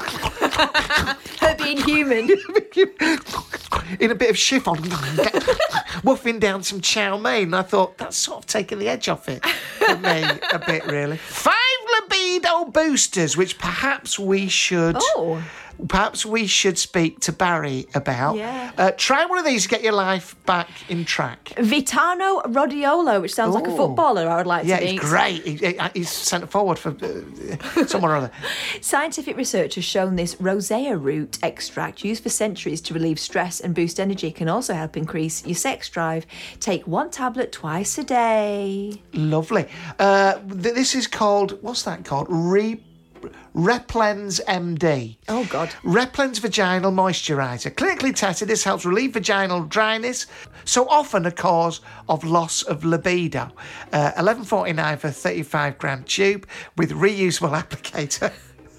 Her being human. in a bit of chiffon, woofing down some chow mein. And I thought that's sort of taking the edge off it for me a bit, really. Five libido boosters, which perhaps we should. Oh. Perhaps we should speak to Barry about. Yeah. Uh, try one of these to get your life back in track. Vitano Rodiolo, which sounds like a Ooh. footballer, I would like Yeah, to meet. he's great. He, he- he's sent forward for uh, someone or other. Scientific research has shown this rosea root extract used for centuries to relieve stress and boost energy can also help increase your sex drive. Take one tablet twice a day. Lovely. Uh, th- this is called, what's that called? Re- Replens M D. Oh, God. Replens Vaginal Moisturiser. Clinically tested, this helps relieve vaginal dryness, so often a cause of loss of libido. Uh, eleven forty-nine for a thirty-five gram tube with reusable applicator.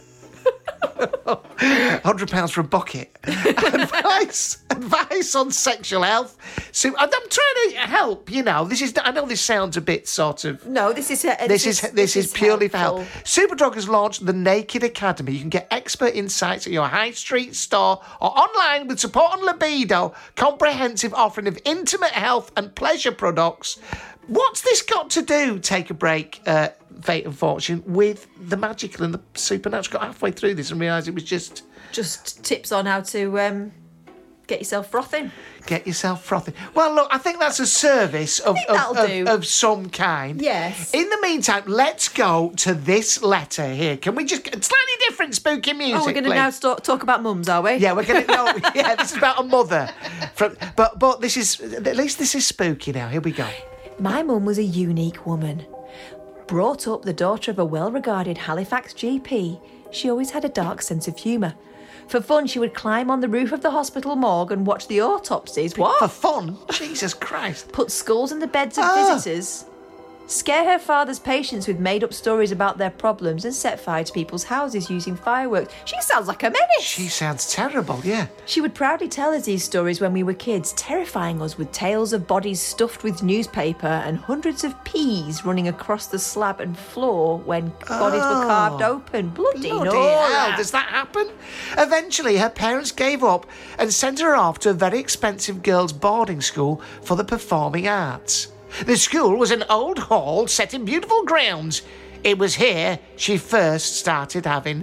one hundred pounds for a bucket. advice, advice on sexual health. So I'm trying to help. You know, this is. I know this sounds a bit sort of. No, this is... Uh, This is this is purely for helpful. help. Superdrug has launched the Naked Academy. You can get expert insights at your high street store or online with support on libido, comprehensive offering of intimate health and pleasure products. What's this got to do? Take a break. Uh, Fate and Fortune with the magical and the supernatural. Got halfway through this and realised it was just Just tips on how to um, get yourself frothing. get yourself frothing. Well, look, I think that's a service of, think of, that'll of, do. of some kind. Yes. In the meantime, let's go to this letter here. Can we just slightly different spooky music? Oh, we're going to please? now start, talk about mums, are we? Yeah, we're going to. No, yeah, this is about a mother. From, but but this is at least this is spooky now. Here we go. My mum was a unique woman. Brought up the daughter of a well-regarded Halifax G P, she always had a dark sense of humour. For fun, she would climb on the roof of the hospital morgue and watch the autopsies. What? For fun? Jesus Christ. Put skulls in the beds of Ah. visitors. Scare her father's patients with made-up stories about their problems and set fire to people's houses using fireworks. She sounds like a menace. She sounds terrible, yeah. She would proudly tell us these stories when we were kids, terrifying us with tales of bodies stuffed with newspaper and hundreds of peas running across the slab and floor when bodies were carved open. Bloody, Bloody Nora. hell, does that happen? Eventually, her parents gave up and sent her off to a very expensive girls' boarding school for the performing arts. The school was an old hall set in beautiful grounds. It was here she first started having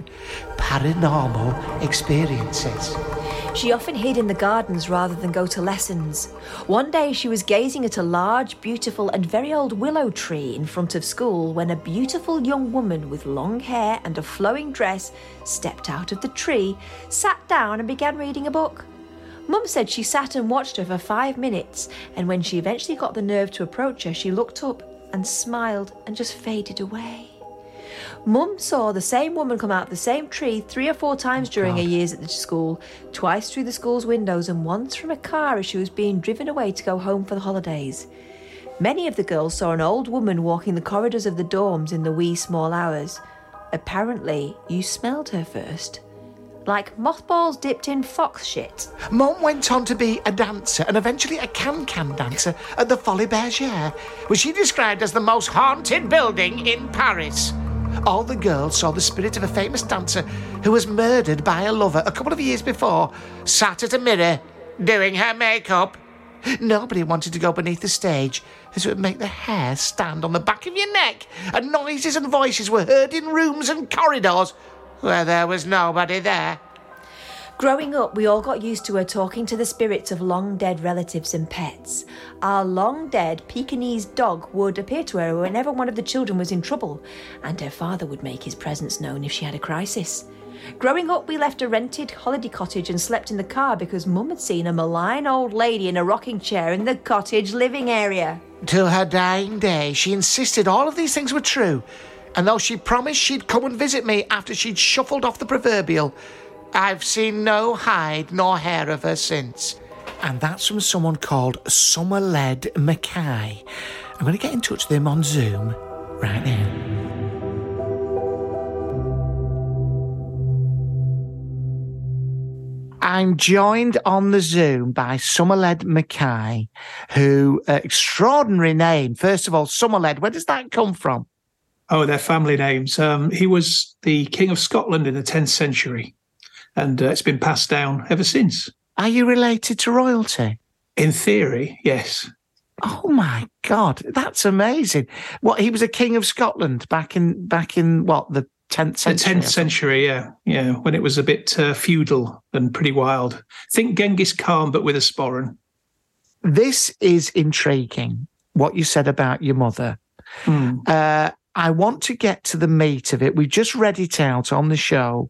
paranormal experiences. She often hid in the gardens rather than go to lessons. One day she was gazing at a large, beautiful and very old willow tree in front of school when a beautiful young woman with long hair and a flowing dress stepped out of the tree, sat down and began reading a book. Mum said she sat and watched her for five minutes, and when she eventually got the nerve to approach her, she looked up and smiled and just faded away. Mum saw the same woman come out of the same tree three or four times during her years at the school, twice through the school's windows and once from a car as she was being driven away to go home for the holidays. Many of the girls saw an old woman walking the corridors of the dorms in the wee small hours. Apparently, you smelled her first. Like mothballs dipped in fox shit. Mum went on to be a dancer and eventually a can-can dancer at the Folies Bergère, which she described as the most haunted building in Paris. All the girls saw the spirit of a famous dancer who was murdered by a lover a couple of years before, sat at a mirror, doing her makeup. Nobody wanted to go beneath the stage, as it would make the hair stand on the back of your neck, and noises and voices were heard in rooms and corridors where there was nobody there. Growing up, we all got used to her talking to the spirits of long-dead relatives and pets. Our long-dead Pekingese dog would appear to her whenever one of the children was in trouble, and her father would make his presence known if she had a crisis. Growing up, we left a rented holiday cottage and slept in the car because Mum had seen a malign old lady in a rocking chair in the cottage living area. Till her dying day, she insisted all of these things were true, and though she promised she'd come and visit me after she'd shuffled off the proverbial, I've seen no hide nor hair of her since. And that's from someone called Somerled Mackay. I'm going to get in touch with him on Zoom right now. I'm joined on the Zoom by Somerled Mackay, who, uh, extraordinary name. First of all, Somerled, where does that come from? Oh, their family names. Um, he was the King of Scotland in the tenth century, and uh, it's been passed down ever since. Are you related to royalty? In theory, yes. Oh my God, that's amazing! What, he was a King of Scotland back in back in what, the tenth century? The tenth century, yeah, yeah, when it was a bit uh, feudal and pretty wild. Think Genghis Khan, but with a sporran. This is intriguing. What you said about your mother. Hmm. Uh, I want to get to the meat of it. We just read it out on the show.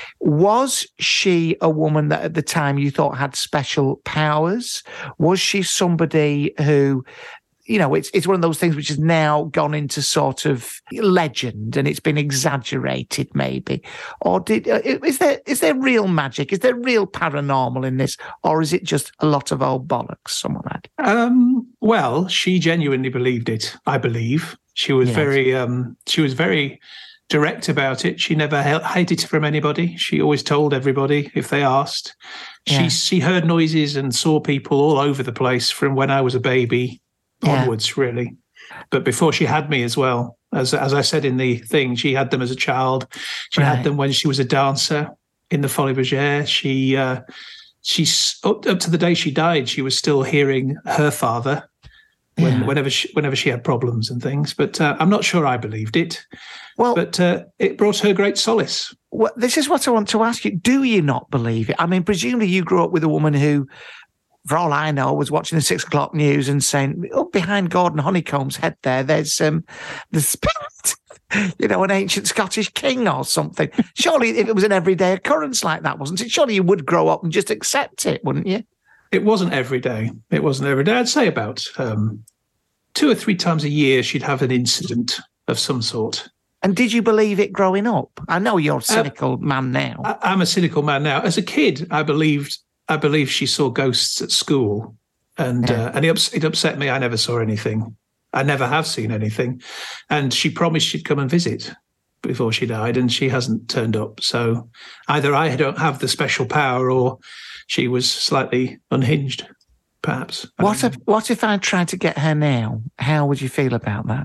Was she a woman that at the time you thought had special powers? Was she somebody who, you know, it's it's one of those things which has now gone into sort of legend and it's been exaggerated maybe? Or did is there is there real magic? Is there real paranormal in this? Or is it just a lot of old bollocks, someone had? Um, well, she genuinely believed it, I believe. She was yes. very, um, she was very direct about it. She never hid it from anybody. She always told everybody if they asked. Yeah. She she heard noises and saw people all over the place from when I was a baby yeah. onwards, really. But before she had me as well, as as I said in the thing, she had them as a child. She right. had them when she was a dancer in the Folies Bergère. She uh, she's up, up to the day she died. She was still hearing her father. When, yeah. whenever she, whenever she had problems and things, but uh, I'm not sure I believed it. Well, but uh, it brought her great solace. Well, this is what I want to ask you: do you not believe it? I mean, presumably you grew up with a woman who, for all I know, was watching the six o'clock news and saying, "Up behind Gordon Honeycomb's head, there, there's um, the spirit, you know, an ancient Scottish king or something." Surely, if it was an everyday occurrence like that, wasn't it? Surely you would grow up and just accept it, wouldn't you? It wasn't every day. It wasn't every day. I'd say about um, two or three times a year she'd have an incident of some sort. And did you believe it growing up? I know you're a cynical uh, man now. I, I'm a cynical man now. As a kid, I believed I believed she saw ghosts at school, and yeah. uh, and it, ups, it upset me. I never saw anything. I never have seen anything. And she promised she'd come and visit before she died, and she hasn't turned up. So either I don't have the special power, or she was slightly unhinged, perhaps. What if, what if I tried to get her now? How would you feel about that?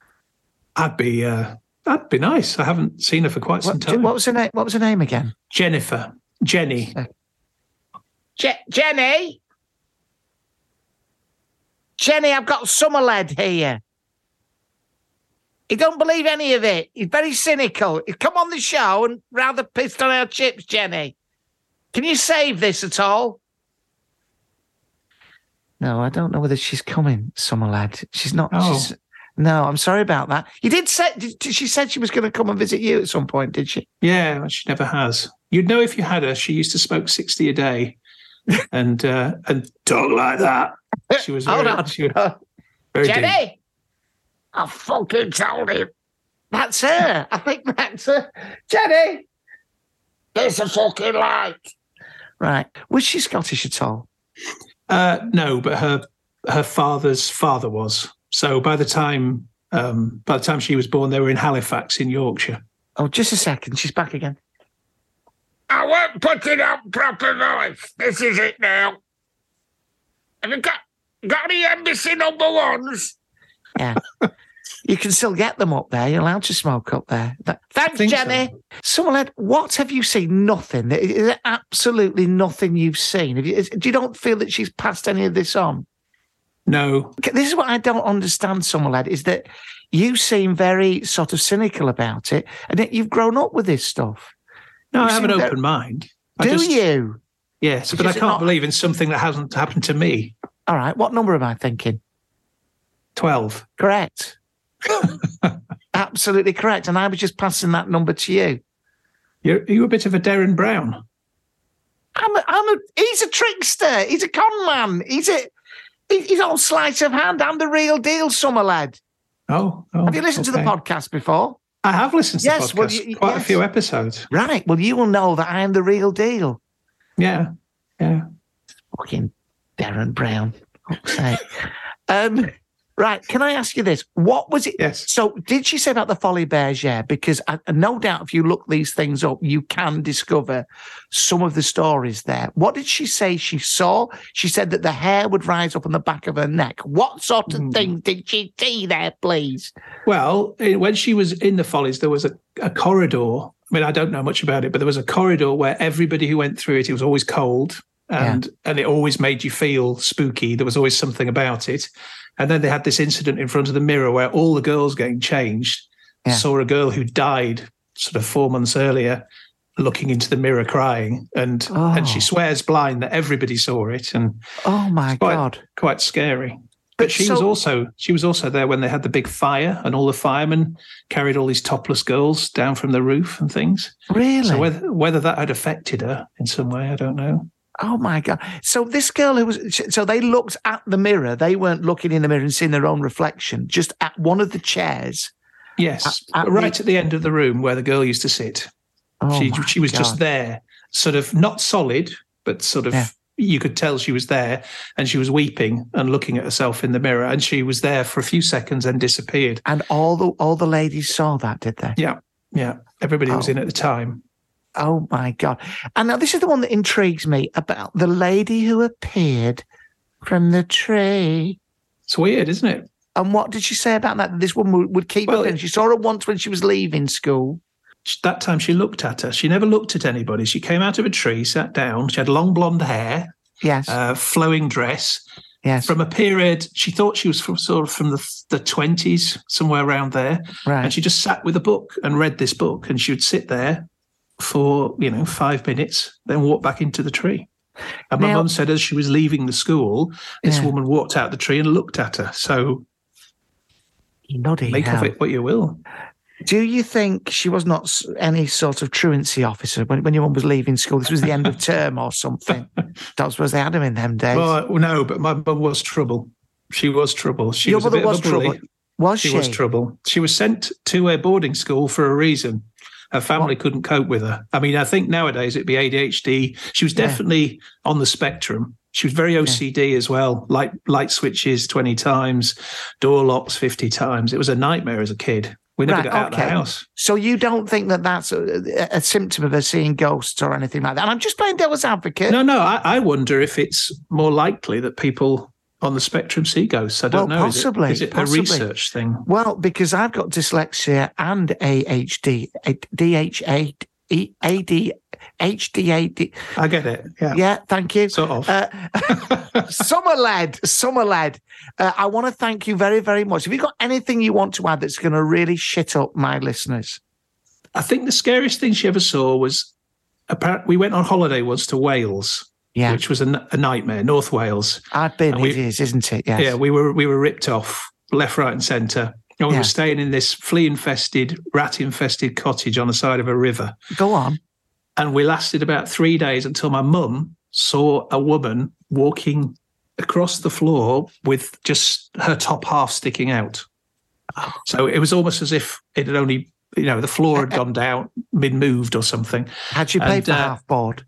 I'd be, uh, that'd be nice. I haven't seen her for quite some what, time. What was her name? What was her name again? Jennifer. Jenny. Je- Jenny. Jenny, I've got Somerled here. He don't believe any of it. He's very cynical. He's come on the show and rather pissed on our chips, Jenny. Can you save this at all? No, I don't know whether she's coming, Somerled. She's not. Oh. She's, no, I'm sorry about that. You did say, did, she said she was going to come and visit you at some point, did she? Yeah, she never has. You'd know if you had her. She used to smoke sixty a day and uh, and talk like that. She was very, Hold on. She was very Jenny, deep. I fucking told him. That's her. I think that's her. Jenny! There's a fucking light. Right. Was she Scottish at all? Uh, no, but her her father's father was. So by the time um, by the time she was born, they were in Halifax in Yorkshire. Oh, just a second. She's back again. I won't put it on proper voice. This is it now. Have you got, got any embassy number ones? Yeah. You can still get them up there. You're allowed to smoke up there. Thanks, Jenny. So. Someone had, what have you seen? Nothing. Is there absolutely nothing you've seen? Have you, is, do you don't feel that she's passed any of this on? No. This is what I don't understand, someone lad, is that you seem very sort of cynical about it, and yet you've grown up with this stuff. No, you I have an open very, mind. Do I just, you? Yes, Because but I can't not, believe in something that hasn't happened to me. All right, what number am I thinking? twelve. Correct. Absolutely correct. And I was just passing that number to you. You're, you're a bit of a Darren Brown. I'm a, I'm a, he's a trickster. He's a con man. He's a, he's all sleight of hand. I'm the real deal, summer lad. Oh, oh have you listened okay. to the podcast before? I have listened to yes, the podcast. Well, you, Quite yes. a few episodes. Right. Well, you will know that I am the real deal. Yeah. Yeah. Fucking Darren Brown. Okay. um, right. Can I ask you this? What was it? Yes. So did she say about the Folly Bears? Yeah, because I, no doubt if you look these things up, you can discover some of the stories there. What did she say she saw? She said that the hair would rise up on the back of her neck. What sort of mm. things did she see there, please? Well, when she was in the Follies, there was a, a corridor. I mean, I don't know much about it, but there was a corridor where everybody who went through it, it was always cold. And yeah. and it always made you feel spooky. There was always something about it. And then they had this incident in front of the mirror where all the girls getting changed yeah. saw a girl who died sort of four months earlier looking into the mirror crying. And oh. and she swears blind that everybody saw it. And oh my quite, God. Quite scary. But, but she so, was also she was also there when they had the big fire and all the firemen carried all these topless girls down from the roof and things. Really? So whether whether that had affected her in some way, I don't know. Oh my God. So this girl who was, so they looked at the mirror. They weren't looking in the mirror and seeing their own reflection, just at one of the chairs. Yes. At, at right the, at the end of the room where the girl used to sit. Oh she she was God. just there, sort of not solid, but sort of, yeah. you could tell she was there and she was weeping and looking at herself in the mirror, and she was there for a few seconds and disappeared. And all the, all the ladies saw that, did they? Yeah. Yeah. Everybody oh. was in at the time. Oh, my God. And now this is the one that intrigues me about the lady who appeared from the tree. It's weird, isn't it? And what did she say about that? This woman would keep well, her. She saw her once when she was leaving school. That time she looked at her. She never looked at anybody. She came out of a tree, sat down. She had long blonde hair. Yes. Uh, flowing dress. Yes. From a period, she thought she was from sort of from the the twenties, somewhere around there. Right. And she just sat with a book and read this book, and she would sit there for, you know, five minutes, then walk back into the tree. And my now, mum said as she was leaving the school, this yeah. woman walked out the tree and looked at her. So Bloody make hell. of it what you will. Do you think she was not any sort of truancy officer when, when your mum was leaving school? This was the end of term or something. That's what they had him in them days. Well, no, but my mum was trouble. She was trouble. She your was a bit was of a bully. trouble. Was she? She was trouble. She was sent to a boarding school for a reason. Her family what? couldn't cope with her. I mean, I think nowadays it'd be A D H D. She was definitely yeah. on the spectrum. She was very O C D yeah. as well. Light light switches twenty times, door locks fifty times. It was a nightmare as a kid. We never right, got out okay. of the house. So you don't think that that's a, a symptom of her seeing ghosts or anything like that? And I'm just playing devil's advocate. No, no. I, I wonder if it's more likely that people on the spectrum see ghosts. I don't well, know. Possibly. Is it, is it possibly. a research thing? Well, because I've got dyslexia and A H D, D H A, A D, H D A D. I get it. Yeah. Yeah, thank you. Sort of. Uh, summer lad, summer lad. Uh, I want to thank you very, very much. Have you got anything you want to add that's going to really shit up my listeners? I think the scariest thing she ever saw was, apparently, we went on holiday once to Wales. Yeah. Which was a, a nightmare, North Wales. I've been, we, it is, isn't it? Yes. Yeah, we were we were ripped off left, right and centre. And we yeah. were staying in this flea-infested, rat-infested cottage on the side of a river. Go on. And we lasted about three days until my mum saw a woman walking across the floor with just her top half sticking out. So it was almost as if it had only, you know, the floor had gone down, been moved or something. Had you paid and, for uh, half board?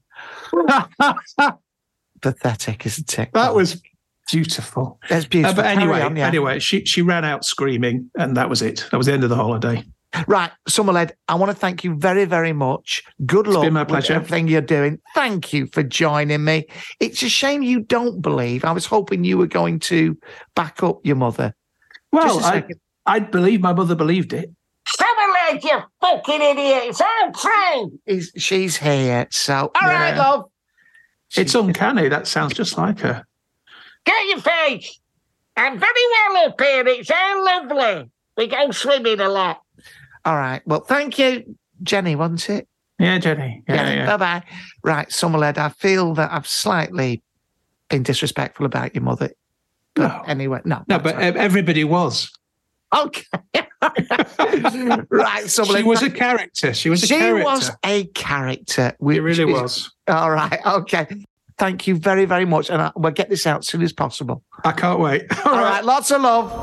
Pathetic, isn't it? That was beautiful. That's beautiful. Uh, but anyway, Carry on, yeah. anyway, she she ran out screaming, and that was it. That was the end of the holiday. Right, Summerled, I want to thank you very, very much. Good luck been my with pleasure. everything you're doing. Thank you for joining me. It's a shame you don't believe. I was hoping you were going to back up your mother. Well, Just a I, second. I believe my mother believed it. Summerled, you fucking idiot. It's I'm trained. Is she's here, so All right, Yeah. love. It's uncanny. That sounds just like her. Get your face. I'm very well up here. It's all lovely. We go swimming a lot. all right. Well, thank you, Jenny, wasn't it? Yeah, Jenny. Yeah, yeah. Bye bye. Right, Summerled, I feel that I've slightly been disrespectful about your mother. But No. anyway, no. No, that's but all right. uh, everybody was. Okay. Right, Summerled. She was a character. She was a she character. was a character. It which really is- was. All right. Okay. Thank you very, very much. And I, we'll get this out as soon as possible. I can't wait. All right. Lots of love.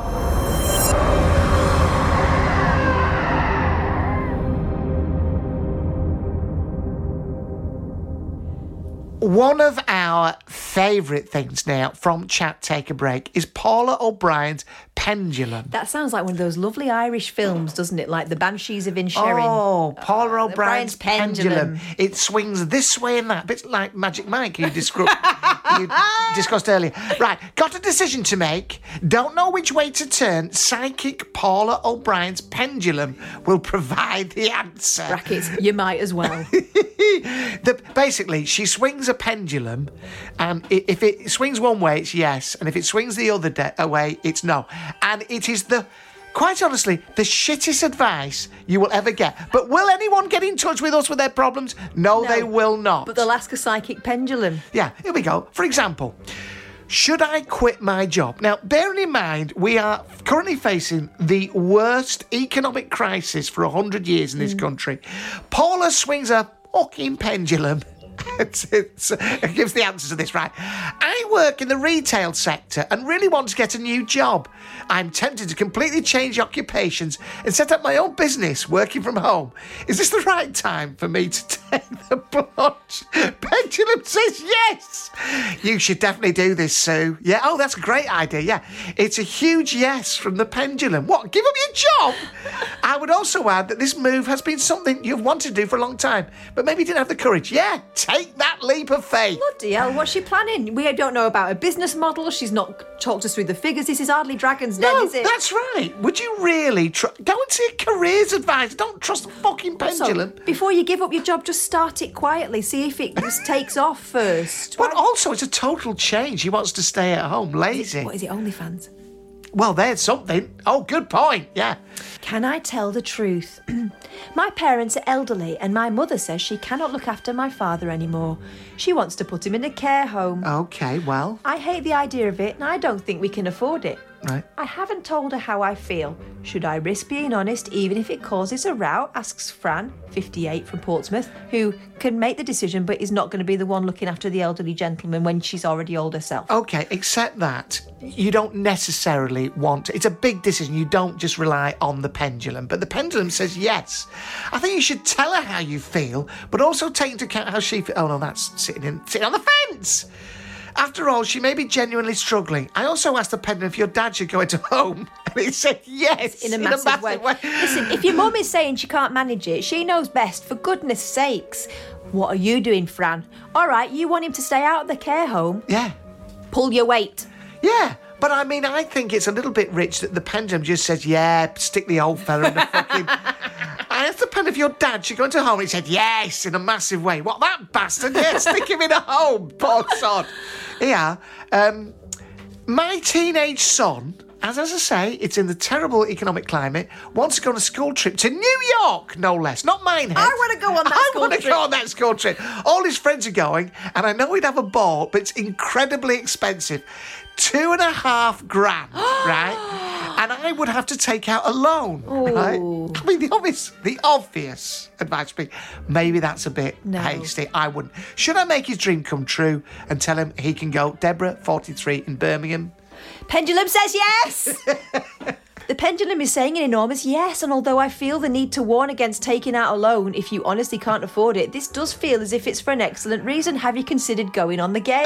One of our favourite things now from Chat Take a Break is Paula O'Brien's Pendulum. That sounds like one of those lovely Irish films, doesn't it? Like The Banshees of Inisherin. Oh, Paula Oh, O'Brien's O'Brien's Pendulum. pendulum. It swings this way and that. Bit like Magic Mike you, discru- you discussed earlier. Right, got a decision to make. Don't know which way to turn. Psychic Paula O'Brien's Pendulum will provide the answer. Brackets, you might as well. the, basically, she swings a pendulum, and i- if it swings one way, it's yes, and if it swings the other de- way, it's no. And it is the, quite honestly, the shittest advice you will ever get. But will anyone get in touch with us with their problems? No, No, they will not. But they'll ask a psychic pendulum. Yeah, here we go. For example, should I quit my job? Now, bearing in mind, we are currentently facing the worst economic crisis for one hundred years in this country. Paula swings a fucking pendulum. It's, it's, it gives the answer to this, right? I work in the retail sector and really want to get a new job. I'm tempted to completely change occupations and set up my own business working from home. Is this the right time for me to take the plunge? Pendulum says yes. You should definitely do this, Sue. Yeah, oh, that's a great idea, yeah. It's a huge yes from the pendulum. What, give up your job? I would also add that this move has been something you've wanted to do for a long time, but maybe didn't have the courage. Yeah, take that leap of faith. Bloody hell, what's she planning? We don't know about her business model. She's not talked us through the figures. This is hardly Dragon's Den, No, is it? that's right. Would you really tr- go and see a careers advisor? Don't trust the fucking pendulum. So, before you give up your job, just start it quietly. See if it just takes off first. But also, it's a total change. He wants to stay at home, lazy. What is it, OnlyFans? Well, there's something. Oh, good point. Yeah. Can I tell the truth? My parents are elderly and my mother says she cannot look after my father anymore. She wants to put him in a care home. Okay, well, I hate the idea of it and I don't think we can afford it. right. I haven't told her how I feel. Should I risk being honest even if it causes a row? Asks Fran, fifty-eight, from Portsmouth, who can make the decision but is not going to be the one looking after the elderly gentleman when she's already old herself. Okay, except that you don't necessarily want to. It's a big decision. You don't just rely on the pendulum. But the pendulum says yes. I think you should tell her how you feel, but also take into account how she feels. Oh, no, that's sitting, in, sitting on the fence. After all, she may be genuinely struggling. I also asked the pendulum if your dad should go into home, and it said yes. In a massive, way. Listen, if your mum is saying she can't manage it, she knows best, for goodness sakes. What are you doing, Fran? All right, you want him to stay out of the care home? Yeah. Pull your weight. Yeah, but I mean, I think it's a little bit rich that the pendulum just says, yeah, stick the old fella in the fucking... I asked the pendulum if your dad should go into home, and he said, yes, in a massive way. What, that bastard? Yeah, stick him in a home, poor sod. Yeah, um, my teenage son, as, as I say, it's in the terrible economic climate, wants to go on a school trip to New York, no less, not Minehead. I want to go on that I school want to trip. go on that school trip. All his friends are going, and I know he'd have a ball, but it's incredibly expensive. Two and a half grand, right? And I would have to take out a loan, right? I mean, the obvious, the obvious advice would be, maybe that's a bit No. hasty. I wouldn't. Should I make his dream come true and tell him he can go, Deborah, forty-three, in Birmingham? Pendulum says yes. The pendulum is saying an enormous yes, and although I feel the need to warn against taking out a loan if you honestly can't afford it, this does feel as if it's for an excellent reason. Have you considered going on the game?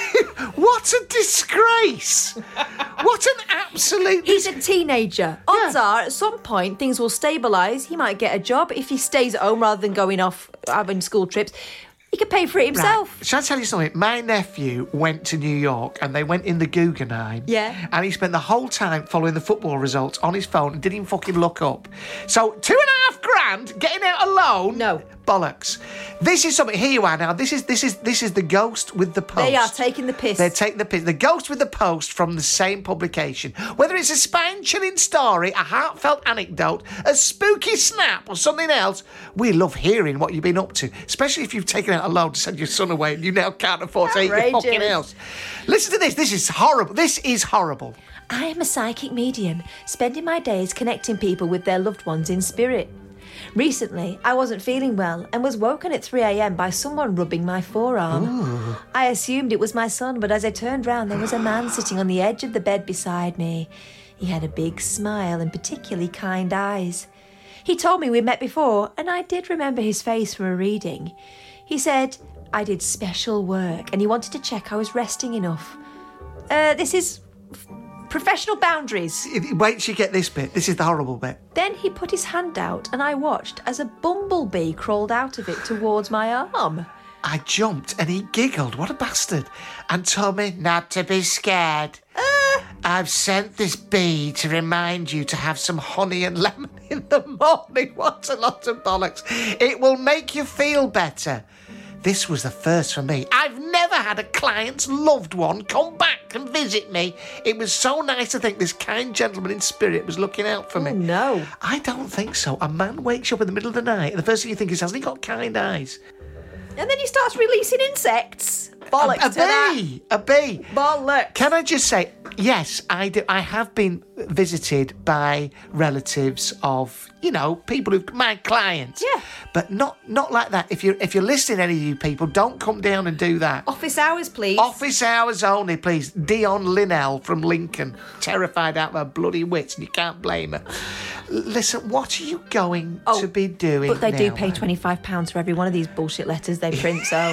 What a disgrace! What an absolute... He's a teenager. Odds yeah. are, at some point, things will stabilise. He might get a job if he stays at home rather than going off having school trips. He could pay for it himself. Right. Shall I tell you something? My nephew went to New York and they went in the Guggenheim. Yeah. And he spent the whole time following the football results on his phone and didn't even fucking look up. So two and a half grand getting out alone? No. Bollocks. This is something. Here you are now. This is this is this is the Ghost with the Post. They are taking the piss. They're taking the piss. The Ghost with the Post from the same publication. Whether it's a spine-chilling story, a heartfelt anecdote, a spooky snap, or something else, we love hearing what you've been up to. Especially if you've taken out a loan to send your son away and you now can't afford to eat your fucking house. Listen to this. This is horrible. This is horrible. I am a psychic medium, spending my days connecting people with their loved ones in spirit. Recently, I wasn't feeling well and was woken at three a.m. by someone rubbing my forearm. Ooh. I assumed it was my son, but as I turned round, there was a man sitting on the edge of the bed beside me. He had a big smile and particularly kind eyes. He told me we'd met before, and I did remember his face from a reading. He said I did special work, and he wanted to check I was resting enough. Uh, this is... professional boundaries. Wait till you get this bit. This is the horrible bit. Then he put his hand out and I watched as a bumblebee crawled out of it towards my arm. I jumped and he giggled. What a bastard. And told me not to be scared. Uh, I've sent this bee to remind you to have some honey and lemon in the morning. What a lot of bollocks. It will make you feel better. This was the first for me. I've never had a client's loved one come back and visit me. It was so nice to think this kind gentleman in spirit was looking out for me. Oh, no. I don't think so. A man wakes you up in the middle of the night and the first thing you think is, hasn't he got kind eyes? And then he starts releasing insects. Bollocks a, a to that. bee! A bee! Bollocks. Can I just say, yes, I do. I have been visited by relatives of, you know, people who my clients. Yeah. But not not like that. If you're if you're listening, any of you people, don't come down and do that. Office hours, please. Office hours only, please. Dion Linnell from Lincoln, terrified out of her bloody wits, and you can't blame her. Listen, what are you going oh, to be doing? But they now, do pay man? twenty-five pounds for every one of these bullshit letters they print, so.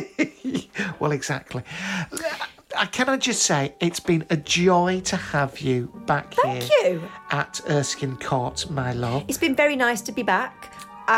Well, exactly. Can I just say, it's been a joy to have you back Thank here you. at Erskine Court, my love. It's been very nice to be back.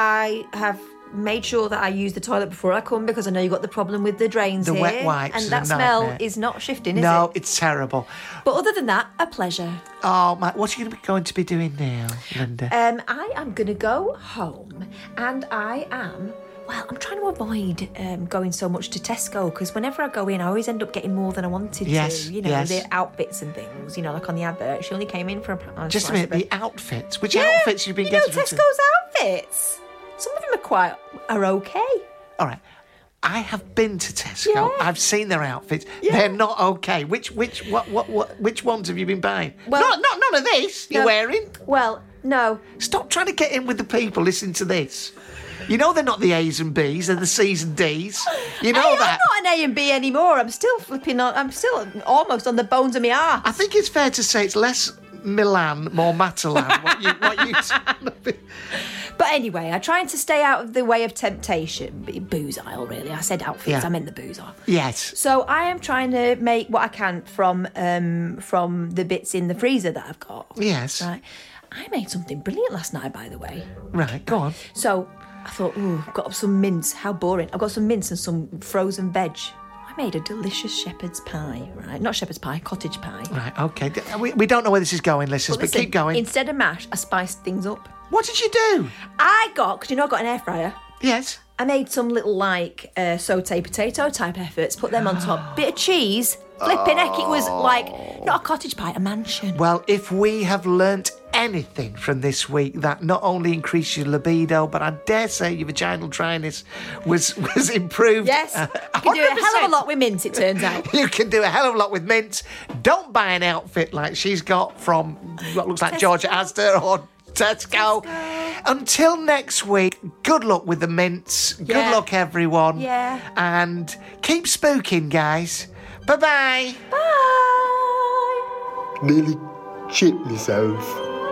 I have made sure that I use the toilet before I come because I know you've got the problem with the drains The here. wet wipes and is that a smell nightmare. is not shifting, is no, it? No, it's terrible. But other than that, a pleasure. Oh, my, what are you going to be doing now, Linda? Um, I am going to go home and I am... Well, I'm trying to avoid um, going so much to Tesco because whenever I go in, I always end up getting more than I wanted yes, to. You know, yes. the outfits and things. You know, like on the advert, she only came in for a pound. Just a minute, the outfits. Which yeah, outfits you've been you know, getting? Tesco's outfits. Some of them are quite are okay. All right. I have been to Tesco. Yeah. I've seen their outfits. Yeah. They're not okay. Which which what what what which ones have you been buying? Well, not not none of this you're no, wearing. Well, no. Stop trying to get in with the people. Listen to this. You know they're not the A's and B's, they're the C's and D's. You know hey, that. I'm not an A and B anymore. I'm still flipping on. I'm still almost on the bones of my arse. I think it's fair to say it's less Milan, more Matalan. what you what you. But anyway, I'm trying to stay out of the way of temptation. Booze aisle, really. I said outfits. Yeah. I meant the booze aisle. Yes. So I am trying to make what I can from um, from the bits in the freezer that I've got. Yes. Right. I made something brilliant last night, by the way. Right. Go on. So I thought, ooh, I've got some mince. How boring. I've got some mince and some frozen veg. I made a delicious shepherd's pie, right? Not shepherd's pie, cottage pie. Right, okay. We, we don't know where this is going, listeners, but, But listen, keep going. Instead of mash, I spiced things up. What did you do? I got, because you know I've got an air fryer. Yes. I made some little, like, uh, sauté potato type efforts, put them on top. Bit of cheese. Flipping heck, it was like, not a cottage pie, a mansion. Well, if we have learnt anything from this week, that not only increased your libido, but I dare say your vaginal dryness was was improved. Yes, uh, you can do a hell of a lot with mince, it turns out. You can do a hell of a lot with mince. Don't buy an outfit like she's got from what looks like Tesco. Georgia Asda or Tesco. Tesco. Until next week, good luck with the mince. Yeah. Good luck, everyone. Yeah. And keep spooking, guys. Bye-bye. Bye. Nearly chipped myself.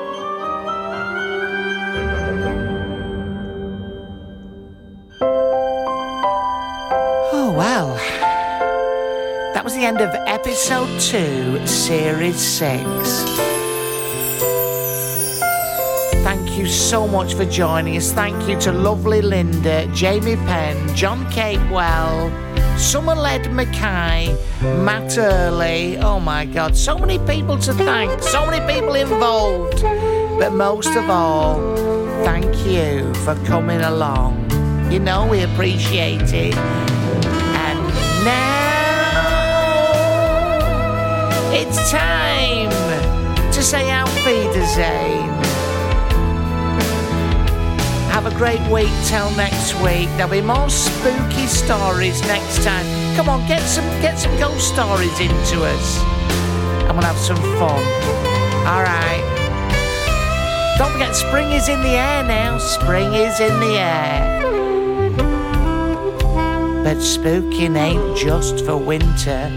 the end of episode two, series six. Thank you so much for joining us. Thank you to lovely Linda, Jamie Penn, John Capewell, Summerled Mackay, Matt Early. Oh my God, so many people to thank, so many people involved. But most of all, thank you for coming along. You know we appreciate it. And now it's time to say Auf Wiedersehen. Have a great week till next week. There'll be more spooky stories next time. Come on, get some get some ghost stories into us. And we'll have some fun. Alright. Don't forget, spring is in the air now. Spring is in the air. But spooking ain't just for winter.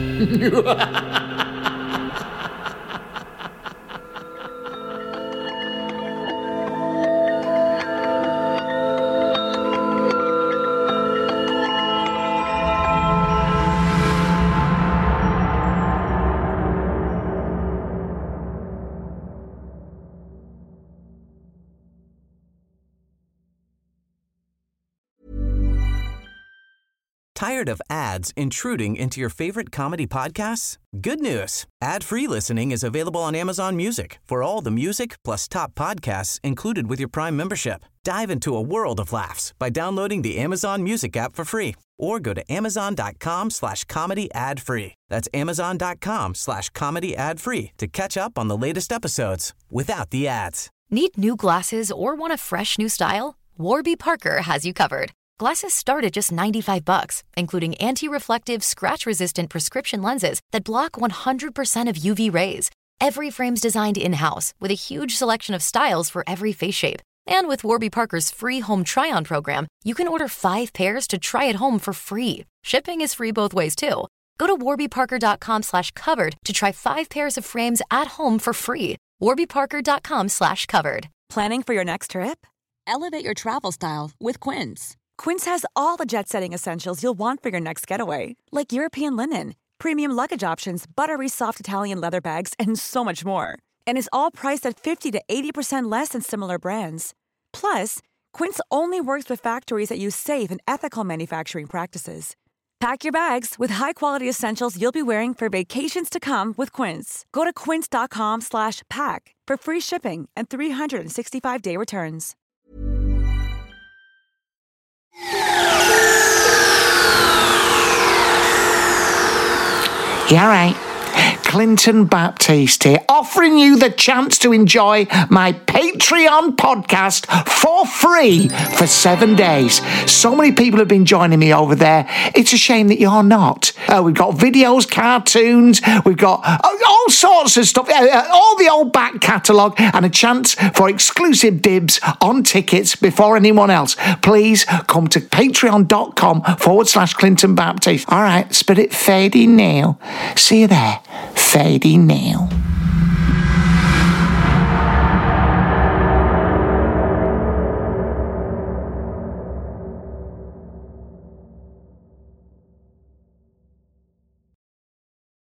Tired of ads intruding into your favorite comedy podcasts? Good news. Ad-free listening is available on Amazon Music for all the music plus top podcasts included with your Prime membership. Dive into a world of laughs by downloading the Amazon Music app for free or go to amazon.com slash comedy ad free. That's amazon.com slash comedy ad free to catch up on the latest episodes without the ads. Need new glasses or want a fresh new style? Warby Parker has you covered. Glasses start at just ninety-five bucks, including anti-reflective, scratch-resistant prescription lenses that block one hundred percent of U V rays. Every frame's designed in-house with a huge selection of styles for every face shape. And with Warby Parker's free home try-on program, you can order five pairs to try at home for free. Shipping is free both ways, too. Go to warbyparker.com slash covered to try five pairs of frames at home for free. warbyparker.com slash covered. Planning for your next trip? Elevate your travel style with Quince. Quince has all the jet-setting essentials you'll want for your next getaway, like European linen, premium luggage options, buttery soft Italian leather bags, and so much more. And is all priced at fifty to eighty percent less than similar brands. Plus, Quince only works with factories that use safe and ethical manufacturing practices. Pack your bags with high-quality essentials you'll be wearing for vacations to come with Quince. Go to quince.com slash pack for free shipping and three sixty-five day returns. Yeah, right. Clinton Baptiste here, offering you the chance to enjoy my Patreon podcast for free for seven days. So many people have been joining me over there. It's a shame that you're not. Uh, we've got videos, cartoons, we've got uh, all sorts of stuff, uh, uh, all the old back catalogue, and a chance for exclusive dibs on tickets before anyone else. Please come to patreon.com forward slash Clinton Baptiste. All right, spirit fading now. See you there. Fading now.